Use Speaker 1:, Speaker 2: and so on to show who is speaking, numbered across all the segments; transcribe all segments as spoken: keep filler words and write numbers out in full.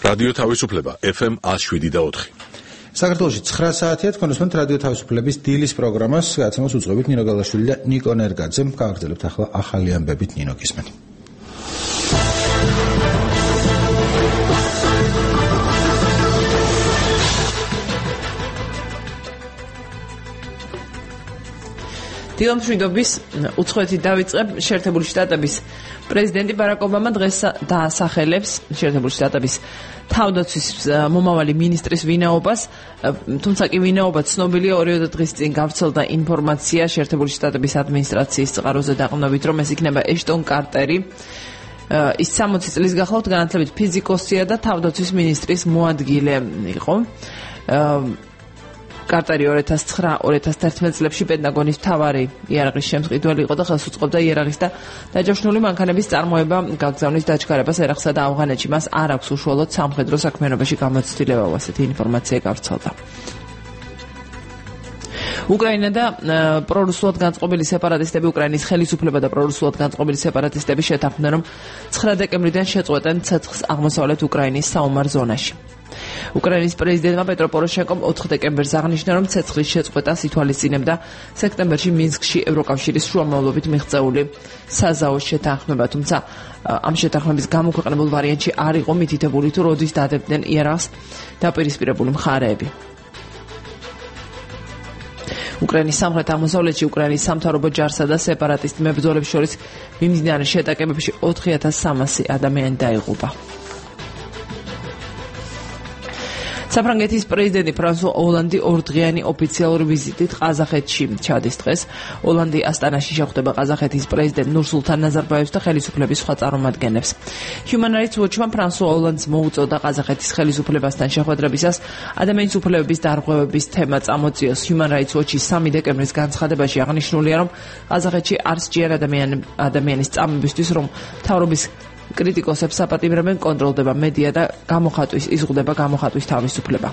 Speaker 1: რადიო თავისუფლება ეფ ემ one oh seven და four.
Speaker 2: საქართველოში ცხრა საათია თქვენოსმენთ რადიო თავისუფლების დილის პროგრამას გაცემას უძღვებით ნინო გალაშვილი და ნიკო ნერგაძე. გავაგრძელებთ ახლა ახალი ამბებით ნინო გისმენთ.
Speaker 3: დილამშვიდობის უცხოეთით დავიწყებ. შეერთებული შტატების პრეზიდენტი ბარაკ ობამა დღეს დაასახელებს შეერთებული შტატების თავდაცვის მომავალი მინისტრის ვინაობას, თუმცა კი ვინაობა ცნობილია ორი დღის წინ გავრცელდა ინფორმაცია შეერთებული შტატების ადმინისტრაციის წყაროზე დაყრდნობით, რომ ეს იქნება ეშტონ კარტერი. ის სამოცი წლის გახლავთ განათლებით ფიზიკოსია და თავდაცვის მინისტრის მოადგილე იყო. კარტერი two thousand nine two thousand eleven წლებში პენტაგონის მთავარი იარაღის შემსყიდველი იყო და ხელს უწყობდა იარაღის და დაჯავშნული მანქანების წარმოება, გაგზავნის დაჩქარებას ერაყსა და ავღანეთში. მას არ აქვს უშუალოდ სამხედრო საქმიანობაში გამოცდილება, ასეთი ინფორმაცია გავრცელდა. უკრაინა და პრორუსულად განწყობილი სეპარატისტები უკრაინის ხელისუფლება და პრორუსულად განწყობილი სეპარატისტები შეთანხმდნენ, რომ ცხრა დეკემბრიდან შეწყვეტენ ცეცხლს აღმოსავლეთ უკრაინის საომარ ზონაში. უკრაინის პრეზიდენტმა პეტრო პოროშენკომ ოთხ დეკემბერს აღნიშნა, რომ ცეცხლის შეწყვეტას ითვალისწინებდა სექტემბერში მინსკში ევროკავშირის შუამავლობით მიღწეული საზაო შეთანხმება, თუმცა ამ შეთანხმების გამოქვეყნებულ ვარიანტში არ იყო მითითებული თუ როდის დადებდნენ იარაღს დაპირისპირებული მხარეები. უკრაინის სამხრეთ აღმოსავლეთში უკრაინის სამთავრობო ჯარსა და სეპარატისტ მებრძოლებს შორის მიმდინარე შეტაკებებში ოთხ ათას სამასი ადამიანი დაიღუპა. საფრანგეთის პრეზიდენტი ფრანსუა ოლანდი ორდღიანი ოფიციალური ვიზიტით ყაზახეთში ჩადის დღეს. ოლანდი ასტანაში შეხვდება ყაზახეთის პრეზიდენტ ნურსულთან ნაზარბაევს და ხელისუფლების სხვა წარმომადგენლებს. Human Rights Watch-მა ფრანსუა ოლანდს მოუწოდა ყაზახეთის ხელისუფლებასთან შეხვედრებისას ადამიანის უფლებების დარღვევების თემა წამოწიოს. Human Rights Watch-ის სამი დეკემბრის განცხადებაში აღნიშნულია, რომ ყაზახეთში არ სჭირ ადამიანის წამებისთვის, რომ მთავრობის კრიტიკოსებს საპატიმრებენ, კონტროლდება მედია და გამოხატვის იზღუდება გამოხატვის თავისუფლება.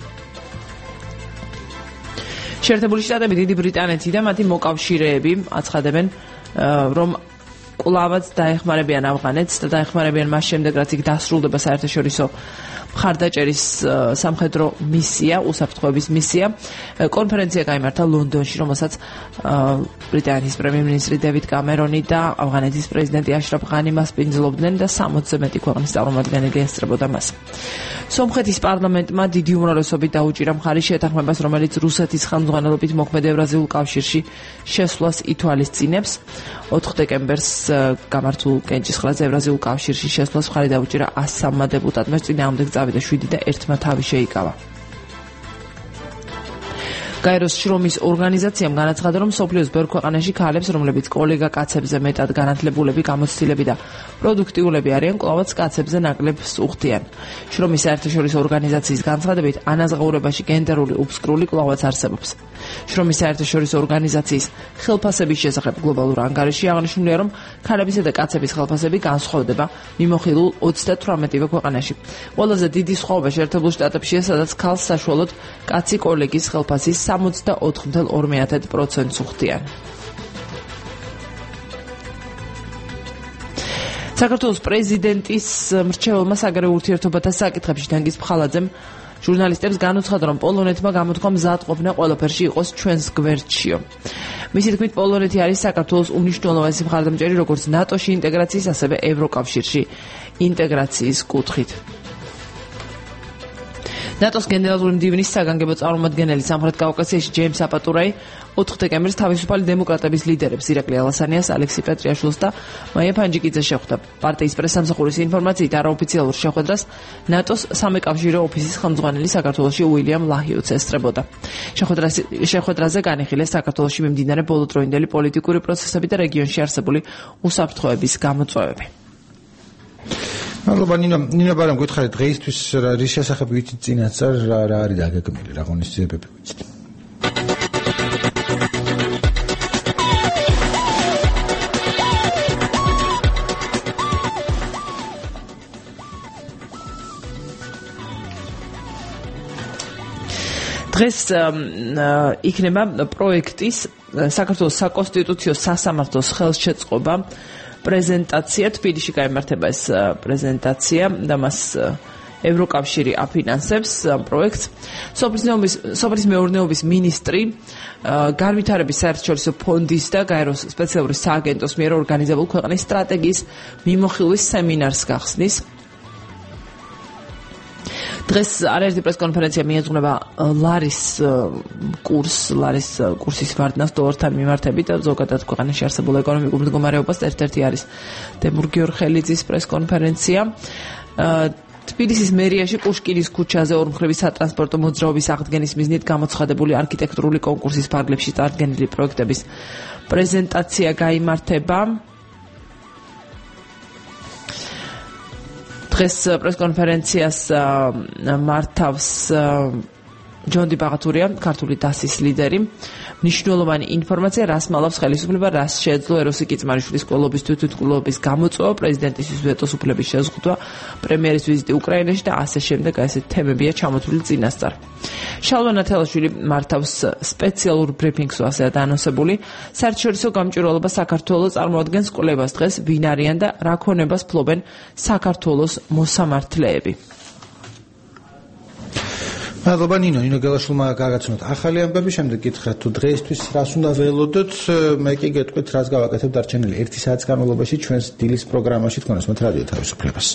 Speaker 3: შეერთებული შტატები, დიდი ბრიტანეთი და მათი მოკავშირეები აცხადებენ, რომ კვლავაც დაეხმარებიან ავღანეთს და დაეხმარებიან მას შემდეგ, რაც იქ დასრულდება საერთაშორისო მხარდაჭერის სამხედრო მისია, უსაფრთხოების მისია. კონფერენცია გაიმართა ლონდონში, რომელსაც ბრიტანეთის პრემიერ-მინისტრი დევიდ კამერონი და ავღანეთის პრეზიდენტი აშრაფ ღანი მასპინძლობდნენ და სამოცზე მეტი ქვეყნის წარმომადგენელი ესწრებოდა მას. სომხეთის პარლამენტმა დიდი უმრავლესობით დაუჭირა მხარი შეთანხმებას, რომელიც რუსეთის ხელმძღვანელობით მოქმედ ევრაზიულ კავშირში შესვლას ითვალისწინებს. ოთხ დეკემბერს გამართულ კენჭისყრაზე ევრაზიულ კავშირში შესვლას მხარი დაუჭირა one oh three დეპუტატმა, წინააღმდეგ წავიდა შვიდი და ერთმა თავი შეიკავა. გაეროს შრომის ორგანიზაციამ განაცხადა, რომ მსოფლიოს ბევრ ქვეყანაში ქალებს, რომლებიც კოლეგა კაცებზე მეტად განათლებულები, გამოცდილები და პროდუქტიულები არიან, კვლავაც კაცებზე ნაკლებს უხდიან. შრომის საერთაშორისო ორგანიზაციის განცხადებით, ანაზღაურებაში გენდერული უფსკრული კვლავაც არსებობს. შრომის საერთაშორისო ორგანიზაციის ხელფასების შესახებ გლობალურ ანგარიშში აღნიშნულია, რომ ქალებისა და კაცების ხელფასები განსხვავდება მიმოხილულ ოცდათვრამეტივე ქვეყანაში. ყველაზე დიდი სხვაობა შეერთებულ შტატებშია, სადაც ქალს საშუალოდ კაცი კოლეგის ხელფასის სამოცდაოთხ კoma ორი პროცენტს უხდიან. საქართველოს პრეზიდენტის მრჩეველმა საგარეო ურთიერთობათა საკითხებში თანგის ფხალაძემ ჟურნალისტებს განუცხადა, რომ პოლონეთმა გამოთქვა მზადყოფნა ყველაფერში იყოს ჩვენს გვერდშიო. მისი თქმით, პოლონეთი არის საქართველოს უმნიშვნელოვანესი მხარდამჭერი როგორც ნატოში ინტეგრაციის, ასევე ევროკავშირში ინტეგრაციის კუთხით. ნატოს გენერალური მდივნის საგანგებო წარმომადგენელი სამხრეთ კავკასიაში ჯეიმს აპატურაი ოთხ დეკემბერს თავისუფალი დემოკრატების ლიდერებს ირაკლი ალასანიას, ალექსი პეტრიაშვილს და მაია ფანჯიკიძეს შეხვდა. პარტიის პრესამსახურის ინფორმაციით არაოფიციალურ შეხვედრას ნატოს სამეკავშირო ოფისის ხელმძღვანელი საქართველოში უილიამ ლაჰიუც ესწრებოდა. შეხვედრაზე განიხილეს საქართველოში მიმდინარე ბოლოდროინდელი პოლიტიკური პროცესები და რეგიონში არსებული უსაფრთხოების გამოწვევები.
Speaker 2: მადლობა ნინო, ნინო ბარამ გითხარით დღეისთვის რის შესახებ ვიცით წინასწარ რა რა არის დაგეგმილი, რა ღონისძიებები ვიცით?
Speaker 3: დღეს იქნება პროექტის საქართველოს საკონსტიტუციო სასამართლოს ხელშეწყობა პრეზენტაცია, თბილისში გაიმართება ეს პრეზენტაცია და მას ევროკავშირი აფინანსებს ამ პროექტს. სოფლის მეურნეობის მინისტრი განვითარების საერთაშორისო ფონდის და გაეროს სპეციალური სააგენტოს მიერ ორგანიზებულ ქვეყნის სტრატეგიის მიმოხილვის სემინარს გახსნის. დღეს არაერთი პრესკონფერენცია მიეძღვნება ლარის კურს, ლარის კურსის ვარდნას დოლართან მიმართებით და ზოგადად ქვეყანაში არსებულ ეკონომიკურ მდგომარეობას. ერთ-ერთი არის დემურ გიორხელიძის პრესკონფერენცია. თბილისის მერიაში პუშკინის ქუჩაზე ორმხრივი სატრანსპორტო მოძრაობის აღდგენის მიზნით გამოცხადებული არქიტექტურული კონკურსის ფარგლებში წარდგენილი პროექტების პრეზენტაცია გაიმართება. დღეს პრესკონფერენციას მართავს ჯონდი ბაღათურია, ქართული დასის ლიდერი. მნიშვნელოვანი ინფორმაცია, რას მალავს ხელისუფლება, რას შეეძლო ეროსი კიწმარიშვილის ყოლობის თვითმკვლელობის გამოწვევა, პრეზიდენტის ვეტოს უფლების შეზღუდვა, პრემიერის ვიზიტი უკრაინაში და ასე შემდეგ, ასეთ თემებია ჩამოთვლილი წინასწარ. შალვა ნათელაშვილი მართავს სპეციალურ ბრიფინგს, ასეა დაანონსებული. საერთაშორისო გამჭვირვალობა საქართველოს წარმოადგენს კვლევას დღეს, ვინ არიან და რა ქონებას ფლობენ საქართველოს მოსამართლეები.
Speaker 2: მადლობა ნინო, ნინო გელაშვილმა გაგაცნოთ ახალი ამბები, შემდეგ გითხრათ თუ დღეისთვის რას უნდა ველოდოთ, მე კი გეტყვით რას გავაკეთებ დარჩენილი ერთი საათის განმავლობაში ჩვენს დილის პროგრამაში თქვენ უსმენთ რადიო თავისუფლებას.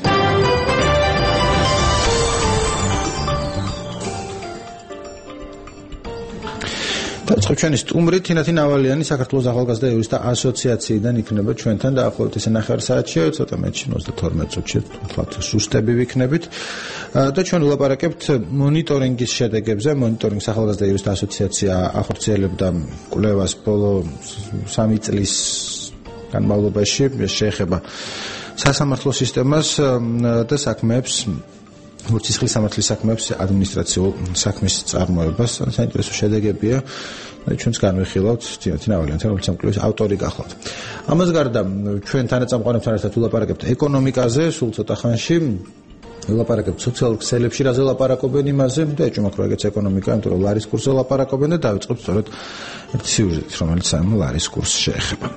Speaker 2: დაიწყებ ჩვენი სტუმრით, თინათინ ავალიანი, საქართველოს ახალგაზრდა იურისტთა ასოციაციიდან იქნება ჩვენთან დაახლოებით ესე ნახევარ საათში, ცოტა მეტში ოცდათორმეტ წუთში, თუმცა სუსტები ვიქნებით. და ჩვენ ვილაპარაკებთ მონიტორინგის შედეგებზე. მონიტორინგის ახალგაზრდა იურისტთა ასოციაცია ახორციელებდა კვლევას ბოლო სამი წლის განმავლობაში, შეეხება სასამართლო სისტემას და საქმეებს, სისხლის სამართლის საქმეებს, ადმინისტრაციულ საქმის წარმოებას. საინტერესო შედეგებია. ჩვენც განვიხილავთ თინათინ ავალიანთან, რომელიც ამ კვლევის ავტორი გახლავთ. ამას გარდა ჩვენ თანაწამყვანებთან ერთად ვილაპარაკებთ ეკონომიკაზე, სულ ცოტა ხანში ვილაპარაკებთ სოციალურ ქსელებში, რაზე ვილაპარაკობენ იმაზე და ეჭვმაქვს რომ ეგეც ეკონომიკა, იმიტომ რომ ლარის კურსზე ვილაპარაკობენ და დავიწყებთ სწორედ ერთი სიუჟეტით, რომელიც ამ ლარის კურსს შეეხება.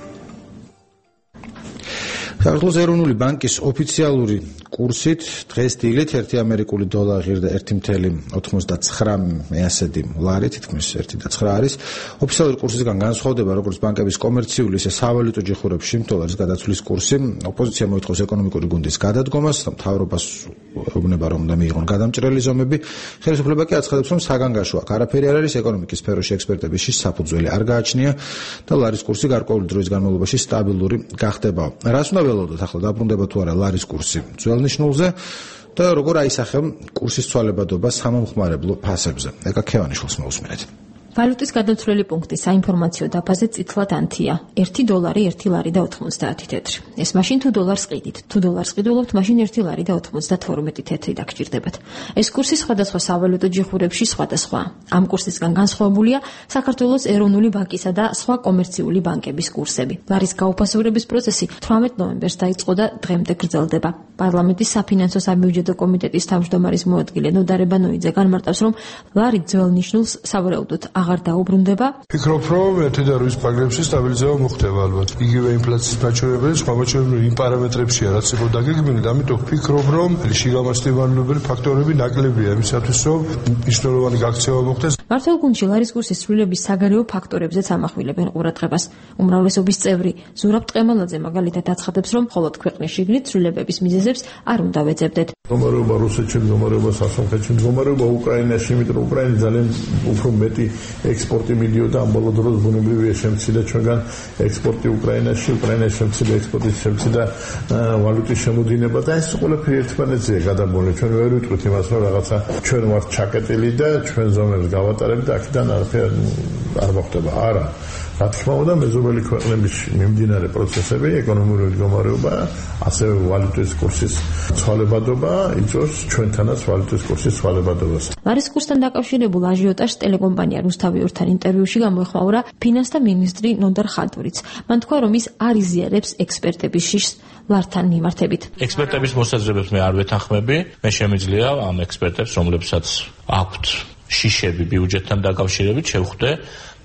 Speaker 2: საქართველოს ეროვნული ბანკის ოფიციალური კურსით დღეს დილით ერთი ამერიკული დოლარი ღირდა ერთი წელი ოცდათვრამეტ მეასედი ლარი, თითქმის ერთი და ცხრა არის. ოფიციალური კურსისგან განსხვავდება როგორც ბანკების კომერციული, ისე სავალუტო ჯიხურებში დოლარის გადაცვლის კურსი. ოპოზიცია მოითხოვს ეკონომიკური გუნდის გადადგომას, მთავრობას ეუბნება რომ უნდა მიიღონ გადამჭრელი ზომები. ხელისუფლება კი აცხადებს, რომ საგანგაშო აქ არაფერი არ არის, ეკონომიკის სფეროში ექსპერტების საფუძველი არ გააჩნია და ლარის კურსი გარკვეული დროის განმავლობაში სტაბილური გახდება. რას უნდა ველოდოთ ახლა, დაბრუნდება თუ არა ლარის კურსი ძველნიშნულზე და როგორ აისახება კურსის ცვალებადობა სამომხმარებლო ფასებზე. ეკა ქევანიშვილს მოусმინეთ.
Speaker 4: ვალუტის გადაცვლელი პუნქტი საინფორმაციო დაფაზე წითლად ანთია. ერთი დოლარი, ერთი ლარი და ოთხმოცდაათი თეთრი. ეს მაშინ თუ დოლარს ყიდით. თუ დოლარს ყიდულობთ, მაშინ ერთი ლარი და ოცდათორმეტი თეთრი დაგჭირდებათ. ეს კურსი სხვადასხვა სავალუტო ჯიხურებში სხვადასხვა. ამ კურსისგან განსხვავებულია საქართველოს ეროვნული ბანკისა და სხვა კომერციული ბანკების კურსები. ლარის გაუფასურების პროცესი თვრამეტ ნოემბერს დაიწყო და დღემდე გრძელდება. პარლამენტის საფინანსო საბიუჯეტო კომიტეტის თავმჯდომარის მოადგილე ნოდარ ებანოიძე განმარტავს, რომ ლარი ძველნიშნულს სავარაუდოდ აღარ დაუბრუნდება.
Speaker 5: ფიქრობ, რომ ერთი და რვის პაგრებში სტაბილიზება მოხდება ალბათ. იგივე ინფლაციის მაჩვენებელი, სხვა მაჩვენებელი იმ პარამეტრებშია, რაც იყო დაგეგმილი, ამიტომ ვფიქრობ, რომ შიგამართლებელი ფაქტორები ნაკლებია იმისათვის, რომ მნიშვნელოვანი გაქცევა მოხდეს.
Speaker 4: მართლგუნდში ლარის კურსის ცვლილების საგარეო ფაქტორებზეც ამახვილებენ ყურადღებას. უმრავლესობის წევრი ზურაბ ტყემალაძე მაგალითად აცხადებს, რომ მხოლოდ ქვეყნის შიგნით ცვლილებების მიზეზებს არ უნდა ვეძებდეთ.
Speaker 6: მდგომარეობა რუსეთში, მდგომარეობა საფრანგეთში, მდგომარეობა უკრაინაში, იმიტომ რომ უკრაინა ძალიან უფრო მეტი ექსპორტი მიდიოდა ამ ბოლო დროს ბუნებრივია შემცირდა ჩვენგან ექსპორტი უკრაინაში, უკრაინაში შემცირდა ექსპორტი, შემცირდა ვალუტის შემოდინება და ეს ყველაფერი ერთმანეთზეა გადაბმული. ჩვენ ვერ ვიტყვით იმას, რომ რაღაცა ჩვენ ვართ ჩაკეტილი და ჩვენ ზომებს გავატარებთ და აქედან არაფერი არ მოხდება. არა. რა თქმა უნდა, მეზობელი ქვეყნების მიმდინარე პროცესები, ეკონომიკური მდგომარეობა, ასევე ვალუტის კურსის ცვალებადობა იწვევს ჩვენთანაც ვალუტის კურსის ცვალებადობას.
Speaker 4: ლარის კურსთან დაკავშირებულ აჟიოტაჟს ტელეკომპანია რუსთავიორთან ინტერვიუში გამოეხმაურა ფინანსთა მინისტრი ნოდარ ხადურიც. მან თქვა, რომ ის არ იზიარებს ექსპერტების შიშს ლართან მიმართებით.
Speaker 7: ექსპერტების მოსაზრებებს მე არ ვეთანხმები. მე შემიძლია ამ ექსპერტებს, რომლებსაც აქვთ შიშები ბიუჯეტთან დაკავშირებით, შევხვდე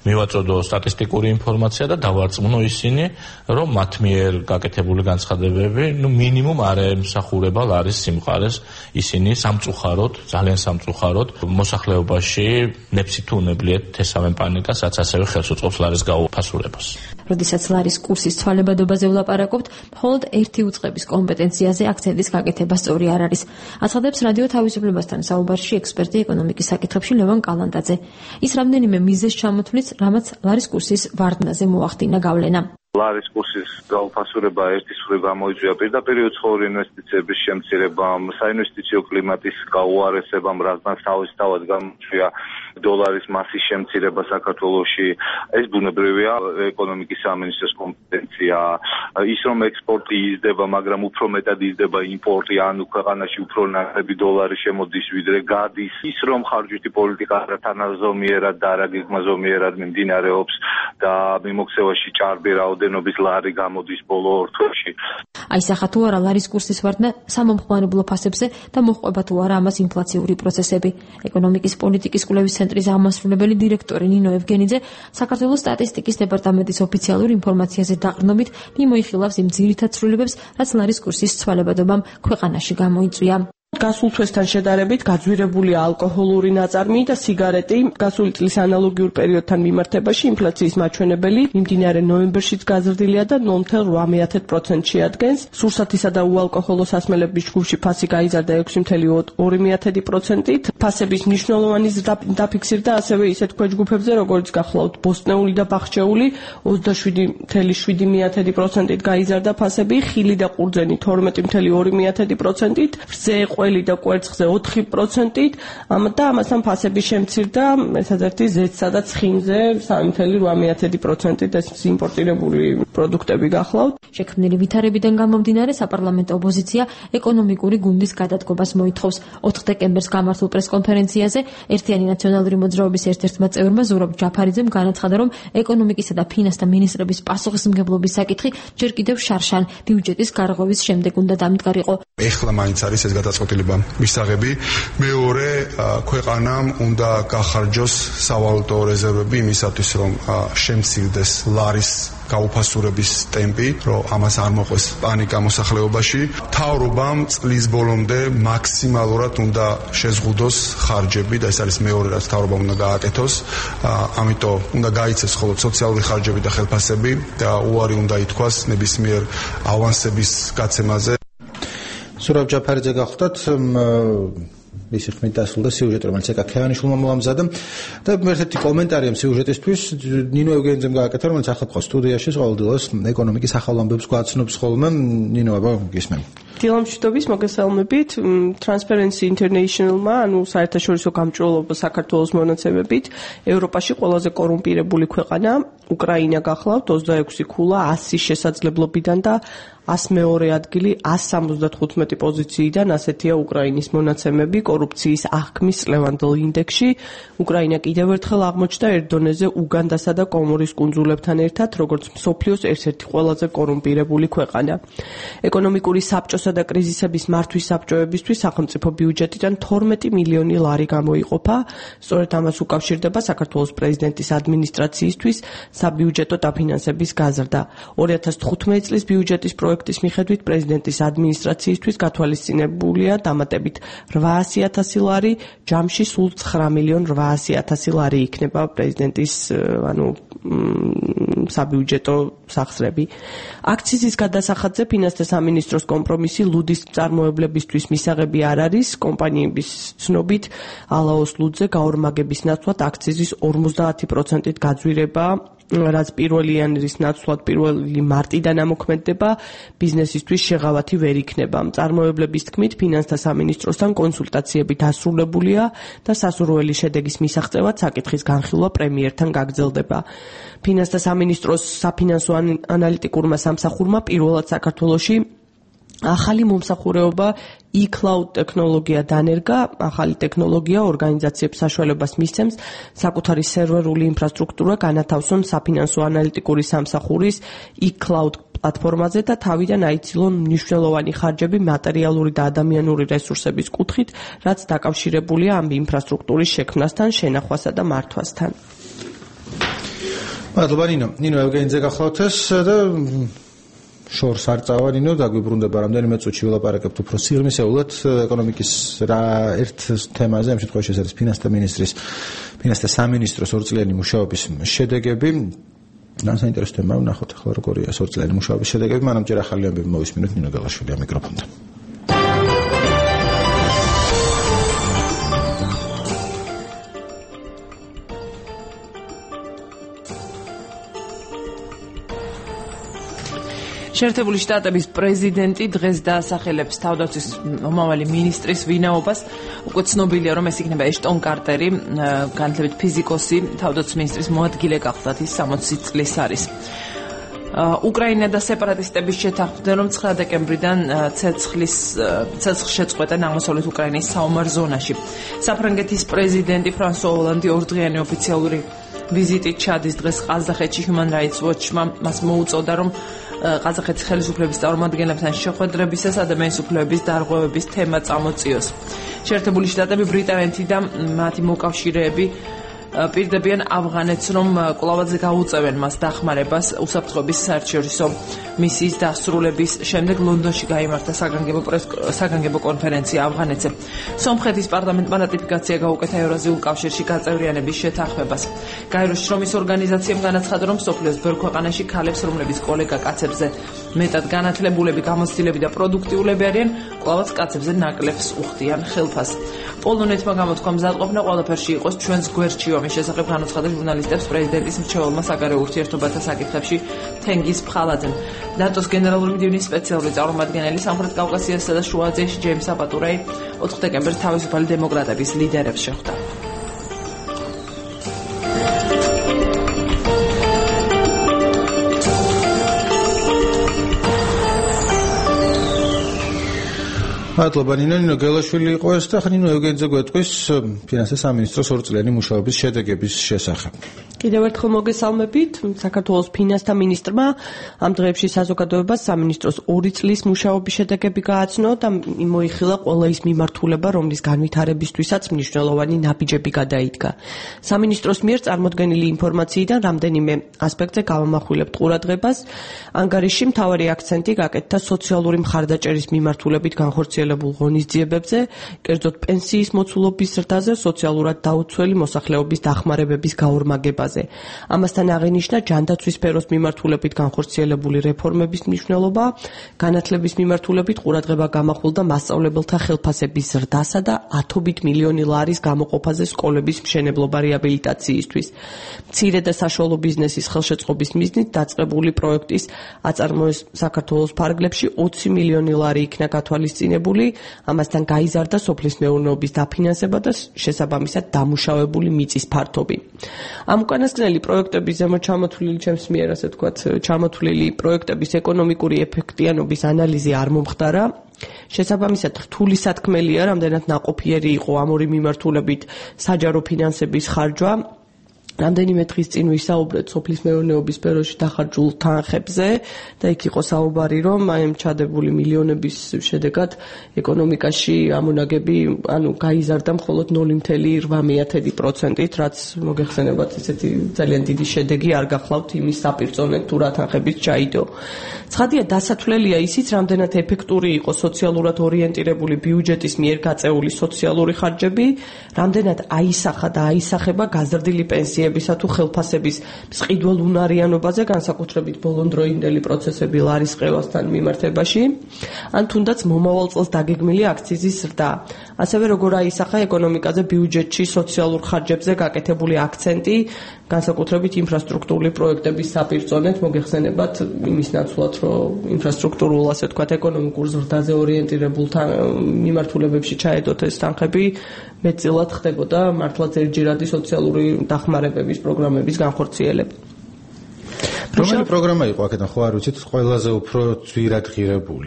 Speaker 7: მივაწოდო სტატისტიკური ინფორმაცია და დავარწმუნო ისინი, რომ მათ მიერ გაკეთებული განცხადებები, ნუ მინიმუმ არ ემსახურება ლარის სიმყარეს, ისინი სამწუხაროდ, ძალიან სამწუხაროდ მოსახლეობაში ნეფსი თუ უნებლიეთ თესავენ პანიკას, რაც ასევე ხელს უწყობს ლარის გაუფასურებას.
Speaker 4: როდესაც ლარის კურსის ცვალებადობაზე ვლაპარაკობთ, მხოლოდ ერთი უწყების კომპეტენციაზე აქცენტის გაკეთება სწორი არ არის. აცხადებს რადიო თავისუფლებასთან საუბარში ექსპერტი ეკონომიკის საკითხებში ლევან კალანდაძე. ის რამდენიმე მიზეზს ჩამოთვლის, რამაც ლარის კურსის ვარდნაზე მოახდინა გავლენა.
Speaker 8: ლარის კურსის გაუფასურება ერთის მხრივ გამოიწვია პირდაპირ უცხოური ინვესტიციების შემცირებამ, საინვესტიციო კლიმატის გაუარესებამ, რადგან თავისთავად გამოიწვია დოლარის მასის შემცირება საქართველოში. ეს ბუნებრივია, ეკონომიკის სამინისტროს კომპეტენცია. ის რომ ექსპორტი იზრდება, მაგრამ უფრო მეტად იზრდება იმპორტი, ანუ ქვეყანაში უფრო ნაკლები დოლარი შემოდის, ვიდრე გადის. ის რომ ხარჯვითი პოლიტიკა თანაზომიერად და არაგეგმაზომიერად მიმდინარეობს და მიმოქცევაში ჭარბი რაოდენობის ლარი გამოდის ბოლო ორ თვეში.
Speaker 4: აისახა თუ არა ლარის კურსის ვარდნა სამომხმარებლო ფასებზე და მოჰყვება თუ არა ამას ინფლაციური პროცესები. ეკონომიკის პოლიტიკის კვლევის ცენტრის აღმასრულებელი დირექტორი ნინო ევგენიძე საქართველოს სტატისტიკის დეპარტამენტის ოფიციალურ ინფორმაციაზე დაყრდნობით მიმოიხილავს იმ ძირითად ცვლილებებს, რაც ლარის კურსის ცვალებადობამ ქვეყანაში გამოიწვია.
Speaker 9: გასულ თვესთან შედარებით გაძვირებულია ალკოჰოლური ნაწარმი და სიგარეტი. გასული წლის ანალოგიურ პერიოდთან მიმართებაში ინფლაციის მაჩვენებელი მიმდინარე ნოემბერშიც გაზრდილია და ნულ ათი დეცი პროცენტში ადგენს. სურსათისა და უალკოჰოლო სასმელების ჯგუფში ფასი გაიზარდა ექვსი ათი დეცი პროცენტით. ფასების მნიშვნელოვანი ზრდა დაფიქსირდა ასევე ისეთ ქვეჯგუფებზე, როგორც გახლავთ ბოსტნეული და ბახჩეული, ოცდაშვიდი ათი დეცი პროცენტით გაიზარდა ფასები, ხილი და ყურძენი თორმეტი ათი დეცი პროცენტით, რძე ყველი და კვერცხზე ოთხი პროცენტით, და ამასთან ფასები შემცირდა ერთადერთი ზეთსა და ცხიმზე სამი ათი დეცი პროცენტით, ეს იმპორტირებული პროდუქტები გახლავთ.
Speaker 4: შექმნილი ვითარებიდან გამომდინარე საპარლამენტო ოპოზიცია ეკონომიკური გუნდის გადადგობას მოითხოვს. ოთხ დეკემბერს გამართულ პრესკონფერენციაზე ერთიანი ნაციონალური მოძრაობის ერთ-ერთმა წევრმა ზურაბ ჯაფარიძემ განაცხადა, რომ ეკონომიკისა და ფინანსთა მინისტრების პასუხისმგებლობის საკითხი ჯერ კიდევ შარშან ბიუჯეტის გარღვევის შემდეგ უნდა დამდგარიყო.
Speaker 10: ეხლა მაინც არის ეს გადაწყვეტილება მისაღები. მეორე, ქვეყანამ უნდა გახარჯოს სავალუტო რეზერვები იმისათვის, რომ შემცირდეს ლარის გაუფასურების ტემპი, რომ ამას არ მოყვეს პანიკა მოსახლეობაში. მთავრობამ წლის ბოლომდე მაქსიმალურად უნდა შეზღუდოს ხარჯები და ეს არის მეორე, რაც მთავრობამ უნდა გააკეთოს. ამიტომ უნდა გაიცეს მხოლოდ სოციალური ხარჯები და ხელფასები და უარი უნდა ითქვას ნებისმიერ ავანსების გაცემაზე.
Speaker 2: ზურაბ ჯაფარიძე გახლდათ, მისი ხმით დასრულდა სიუჟეტი, რომელიც ეკა ქევანიშვილმა მოამზადა და ერთ-ერთი კომენტარი ამ სიუჟეტისთვის ნინო ევგენიძემ გააკეთა, რომელიც ახლა ყავს სტუდიაში ყოველდღიურად ეკონომიკის ახალ ამბებს გვაცნობს ხოლმე. ნინო, აბა გისმენ.
Speaker 9: დილამშვიდობის მოგესალმებით. Transparency International-მა, ანუ საერთაშორისო გამჭვირვალობა საქართველოს მონაცემებით, ევროპაში ყველაზე კორუმპირებული ქვეყანა უკრაინა გახლავთ ოცდაექვსი ქულა ასი შესაძლებლობიდან და ას მეორე ადგილი ას სამოცდათხუთმეტი პოზიციიდან ასეთია უკრაინის მონაცემები კორუფციის აღქმის წლევანდელ ინდექსში. უკრაინა კიდევ ერთხელ აღმოჩნდა ერთ დონეზე უგანდასა და კომორის კუნძულებთან ერთად, როგორც მსოფლიოს ერთ-ერთი ყველაზე კორუმპირებული ქვეყანა. ეკონომიკური საბჭოსა და კრიზისების მართვის საბჭოებისთვის სახელმწიფო ბიუჯეტიდან თორმეტი მილიონი ლარი გამოიყოფა. სწორედ ამას უკავშირდება საქართველოს პრეზიდენტის ადმინისტრაციისთვის საბიუჯეტო დაფინანსების გაზრდა. ორი ათას თხუთმეტი წლის ბიუჯეტის პროექტის მიხედვით პრეზიდენტის ადმინისტრაციისთვის გათვალისწინებულია დამატებით რვაასი ათასი ლარი, ჯამში სულ ცხრა მილიონ რვაასი ათასი ლარი იქნება პრეზიდენტის ანუ საბიუჯეტო სახსრები. აქციზის გადასახადზე ფინანსთა სამინისტროს კომპრომისი ლუდის წარმოებლებისთვის მისაღები არ არის. კომპანიების ცნობით ალაოს ლუდზე გაორმაგების ნაცვლად აქციზის ორმოცდაათი პროცენტით გაძვირება, რაც პირველი იანვრის ნაცვლად პირველი მარტიდან ამოქმედდება, ბიზნესისთვის შეღავათი ვერ იქნება. წარმოებლების თქმით, ფინანსთა სამინისტროსთან კონსულტაციები დასრულებულია და სასურველი შედეგის მისაღწევად საკითხის განხილვა პრემიერთან გაგრძელდება. ფინანსთა სამინისტროს საფინანსო ანალიტიკურმა სამსახურმა პირველად საქართველოში ახალი მომსახურეობა e-cloud ტექნოლოგია დანერგა. ახალი ტექნოლოგია ორგანიზაციებს საშუალებას მისცემს საკუთარი სერვერული ინფრასტრუქტურა განათავსონ საფინანსო ანალიტიკური სამსახურის e-cloud პლატფორმაზე და თავიდან აიცილონ მნიშვნელოვანი ხარჯები მატერიალური და ადამიანური რესურსების კუთხით, რაც დაკავშირებულია ამ ინფრასტრუქტურის შექმნასთან, შენახვასა და მართვასთან.
Speaker 2: მადლობა ნინო. ნინო ევგენიძე გახლავთ ეს და შორს არ წავა ნინო, დაგვიბრუნდება რამდენიმე წუთში ვილაპარაკებთ უფრო სიღრმისეულად ეკონომიკის რა ერთ თემაზე, ამ შემთხვევაში ეს არის ფინანსთა მინისტრის, ფინანსთა სამინისტროს ორწლიანი მუშაობის შედეგები. ძალიან საინტერესო თემა, ვნახოთ ახლა როგორია ეს ორწლიანი მუშაობის შედეგები, მაგრამ ჯერ ახალი ამბები მოვისმინოთ ნინო გელაშვილი ამ მიკროფონთან.
Speaker 3: შეერთებული შტატების პრეზიდენტი დღეს დაასახელებს თავდაცვის მომავალი მინისტრის ვინაობას. უკვე ცნობილია, რომ ეს იქნება ეშტონ კარტერი, განათლებით ფიზიკოსი, თავდაცვის მინისტრის მოადგილე გახლდათ, ის სამოცი წლის არის. უკრაინა და სეპარატისტების შეთანხმდნენ, რომ ცხრა დეკემბრიდან ცეცხლის ცეცხლ შეწყვეტენ აღმოსავლეთ უკრაინის საომარ ზონაში. საფრანგეთის პრეზიდენტი ფრანსუა ოლანდი ორდღიანი ოფიციალური ვიზიტით ჩადის დღეს ყაზახეთში. Human Rights Watch-მა მას მოუწოდა, რომ ყაზახეთის ხელისუფლების წარმომადგენლებთან შეხვედრებისას ადამიანის უფლებების დარღვევების თემა წამოწიოს. შეერთებული შტატები, ბრიტანეთი და მათი მოკავშირეები პირდებიან ავღანეთს, რომ კვლავაც გაუწევენ მას დახმარებას უსაფრთხოების საერთაშორისო მისიის დასრულების შემდეგ ლონდონში გაიმართა საგანგებო საგანგებო კონფერენცია ავღანეთზე. სომხეთის პარლამენტმა რატიფიკაცია გაუკეთა ევრაზიულ კავშირში გაწევრიანების შეთანხმებას. გაეროს შრომის ორგანიზაციამ განაცხადა, რომ მსოფლიოს ბევრ ქვეყანაში ქალებს, რომლებიც კოლეგა კაცებზე მეტად განათლებულები, გამოცდილები და პროდუქტიულები არიან, კვლავაც კაცებზე ნაკლებს უხდიან ხელფას. პოლონეთმა გამოთქვა მზადყოფნა ყველაფერში იყოს ჩვენს გვერდში ომის შესახებ განაცხადა ჟურნალისტებს პრეზიდენტის მრჩეველმა საგარეო ურთიერთობათა საკითხებში თენგიზ ფხალაძემ. ნატოს გენერალური მდივნის სპეციალური წარმომადგენელი სამხრეთ კავკასიასა და შუა აზიაში ჯეიმს აპატურაი ოთხ დეკემბერს თავისუფალი დემოკრატების ლიდერებს შეხვდა.
Speaker 2: მადლობა ნინო, ნინო გელაშვილი იყო ეს და ნინო ევგენიძე გვეტყვის ფინანსთა სამინისტროს ორწლიანი მუშაობის შედეგების შესახებ.
Speaker 9: კიდევ ერთხელ მოგესალმებით. საქართველოს ფინანსთა მინისტრმა ამ დღეებში საზოგადოებას სამინისტროს ორი წლის მუშაობის შედეგები გააცნო და მოიხილა ყველა ის მიმართულება, რომლის განვითარებისთვისაც მნიშვნელოვანი ნაბიჯები გადაიდგა. სამინისტროს მიერ წარმოდგენილი ინფორმაციიდან რამდენიმე ასპექტზე გავამახვილებთ ყურადღებას. ანგარიშში მთავარი აქცენტი გაკეთდა სოციალური მხარდაჭერის მიმართულებით განხორციელებულ ღონისძიებებზე, კერძოდ პენსიის მოცულობის ზრდაზე, სოციალურად დაუცველი მოსახლეობის დახმარებების გაორმაგებაზე. ამასთან აღინიშნა ჯანდაცვის სფეროს მიმართულებით განხორციელებული რეფორმების მნიშვნელობა, განათლების მიმართულებით ყურადღება გამახვილდა მასწავლებელთა ხელფასების ზრდასა და ათობით მილიონი ლარის გამოყოფაზე სკოლების მშენებლობა რეაბილიტაციისთვის. მცირე და საშუალო ბიზნესის ხელშეწყობის მიზნით დაწყებული პროექტის აწარმოეს საქართველოს ფარგლებში ოცი მილიონი ლარი იქნა გათვალისწინებული, ამასთან გაიზარდა სოფლის მეურნეობის დაფინანსება და შესაბამისად დამუშავებული მიწის ფართობი. ამ უკანასკნელი პროექტების ზემოთ ჩამოთვლილი, ჩემს მიერ ასე ვთქვათ, ჩამოთვლილი პროექტების ეკონომიკური ეფექტიანობის ანალიზი არ მომხდარა. შესაბამისად რთული სათქმელია, რამდენად ნაყოფიერი იყო ამ ორი მიმართულებით საჯარო ფინანსების ხარჯვა. რამდენიმე დღის წინ ვისაუბრეთ სოფლის მეურნეობის სფეროში დახარჯულ თანხებზე და იქ იყო საუბარი, რომ აი ამ ჩადებული მილიონების შედეგად ეკონომიკაში ამონაგები, ანუ გაიზარდა მხოლოდ ნული მცდარი რვა პროცენტით, რაც მოგეხსენებათ ესეთი ძალიან დიდი შედეგი არ გახლავთ იმის საპირწონედ თუ რა თანხებით ჩაიდო. ცხადია, დასათვლელია ისიც, რამდენად ეფექტური იყო სოციალურად ორიენტირებული ბიუჯეტის მიერ გაწეული სოციალური ხარჯები, რამდენად აისახა და აისახება გაზრდილი პენსია თუ ხელფასების მსყიდველ უნარიანობაზე, განსაკუთრებით ბოლონდროინდელი პროცესები ლარის ყევასთან მიმართებაში, ან თუნდაც მომავალ წელს დაგეგმილი აქციზის ზრდა. ასევე როგორ აისახა ეკონომიკაზე ბიუჯეტში სოციალურ ხარჯებზე გაკეთებული აქცენტი, განსაკუთრებით ინფრასტრუქტურული პროექტების საპირწონედ, მოგეხსენებათ იმის ნაცვლად, რომ ინფრასტრუქტურულ, ასე ვთქვათ, ეკონომიკურ ზრდაზე ორიენტირებულ მიმართულებებში ჩაედოთ ეს თანხები, მეტწილად ხდებოდა მართლაც ერთჯერადი სოციალური დახმარებების პროგრამების განხორციელება.
Speaker 2: რომელი პროგრამა იყო აქედან, ხო არ ვიცით, ყველაზე უფრო ძვირად ღირებული?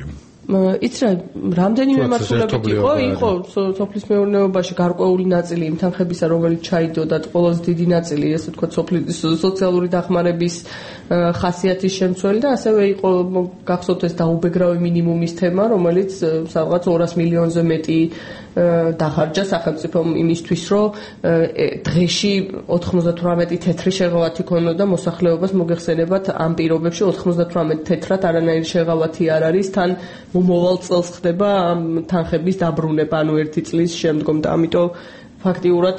Speaker 9: იცი რა, რამდენიმე მიმართულებით იყო, იყო სოფლის მეურნეობაში გარკვეული ნაწილი იმ თანხებისა, რომელიც ჩაიდოდა, ყველაზე დიდი ნაწილი, ესე ვთქვათ, სოფლის სოციალური დახმარების ხასიათის შემცველი და ასევე იყო გახსოვთ ეს დაუბეგრავი მინიმუმის თემა, რომელიც სადღაც ორას მილიონზე მეტი დახარჯა სახელმწიფომ იმისთვის, რომ დღეში ოთხმოცდათვრამეტი თეთრი შეღავათი ქონოდა მოსახლეობას მოგეხსენებათ ამ პირობებში ოთხმოცდათვრამეტი თეთრად არანაირი შეღავათი არ არის, თან მომავალ წელს ხდება ამ თანხების დაბრუნება, ანუ ერთი წლის შემდგომ და ამიტომ ფაქტიურად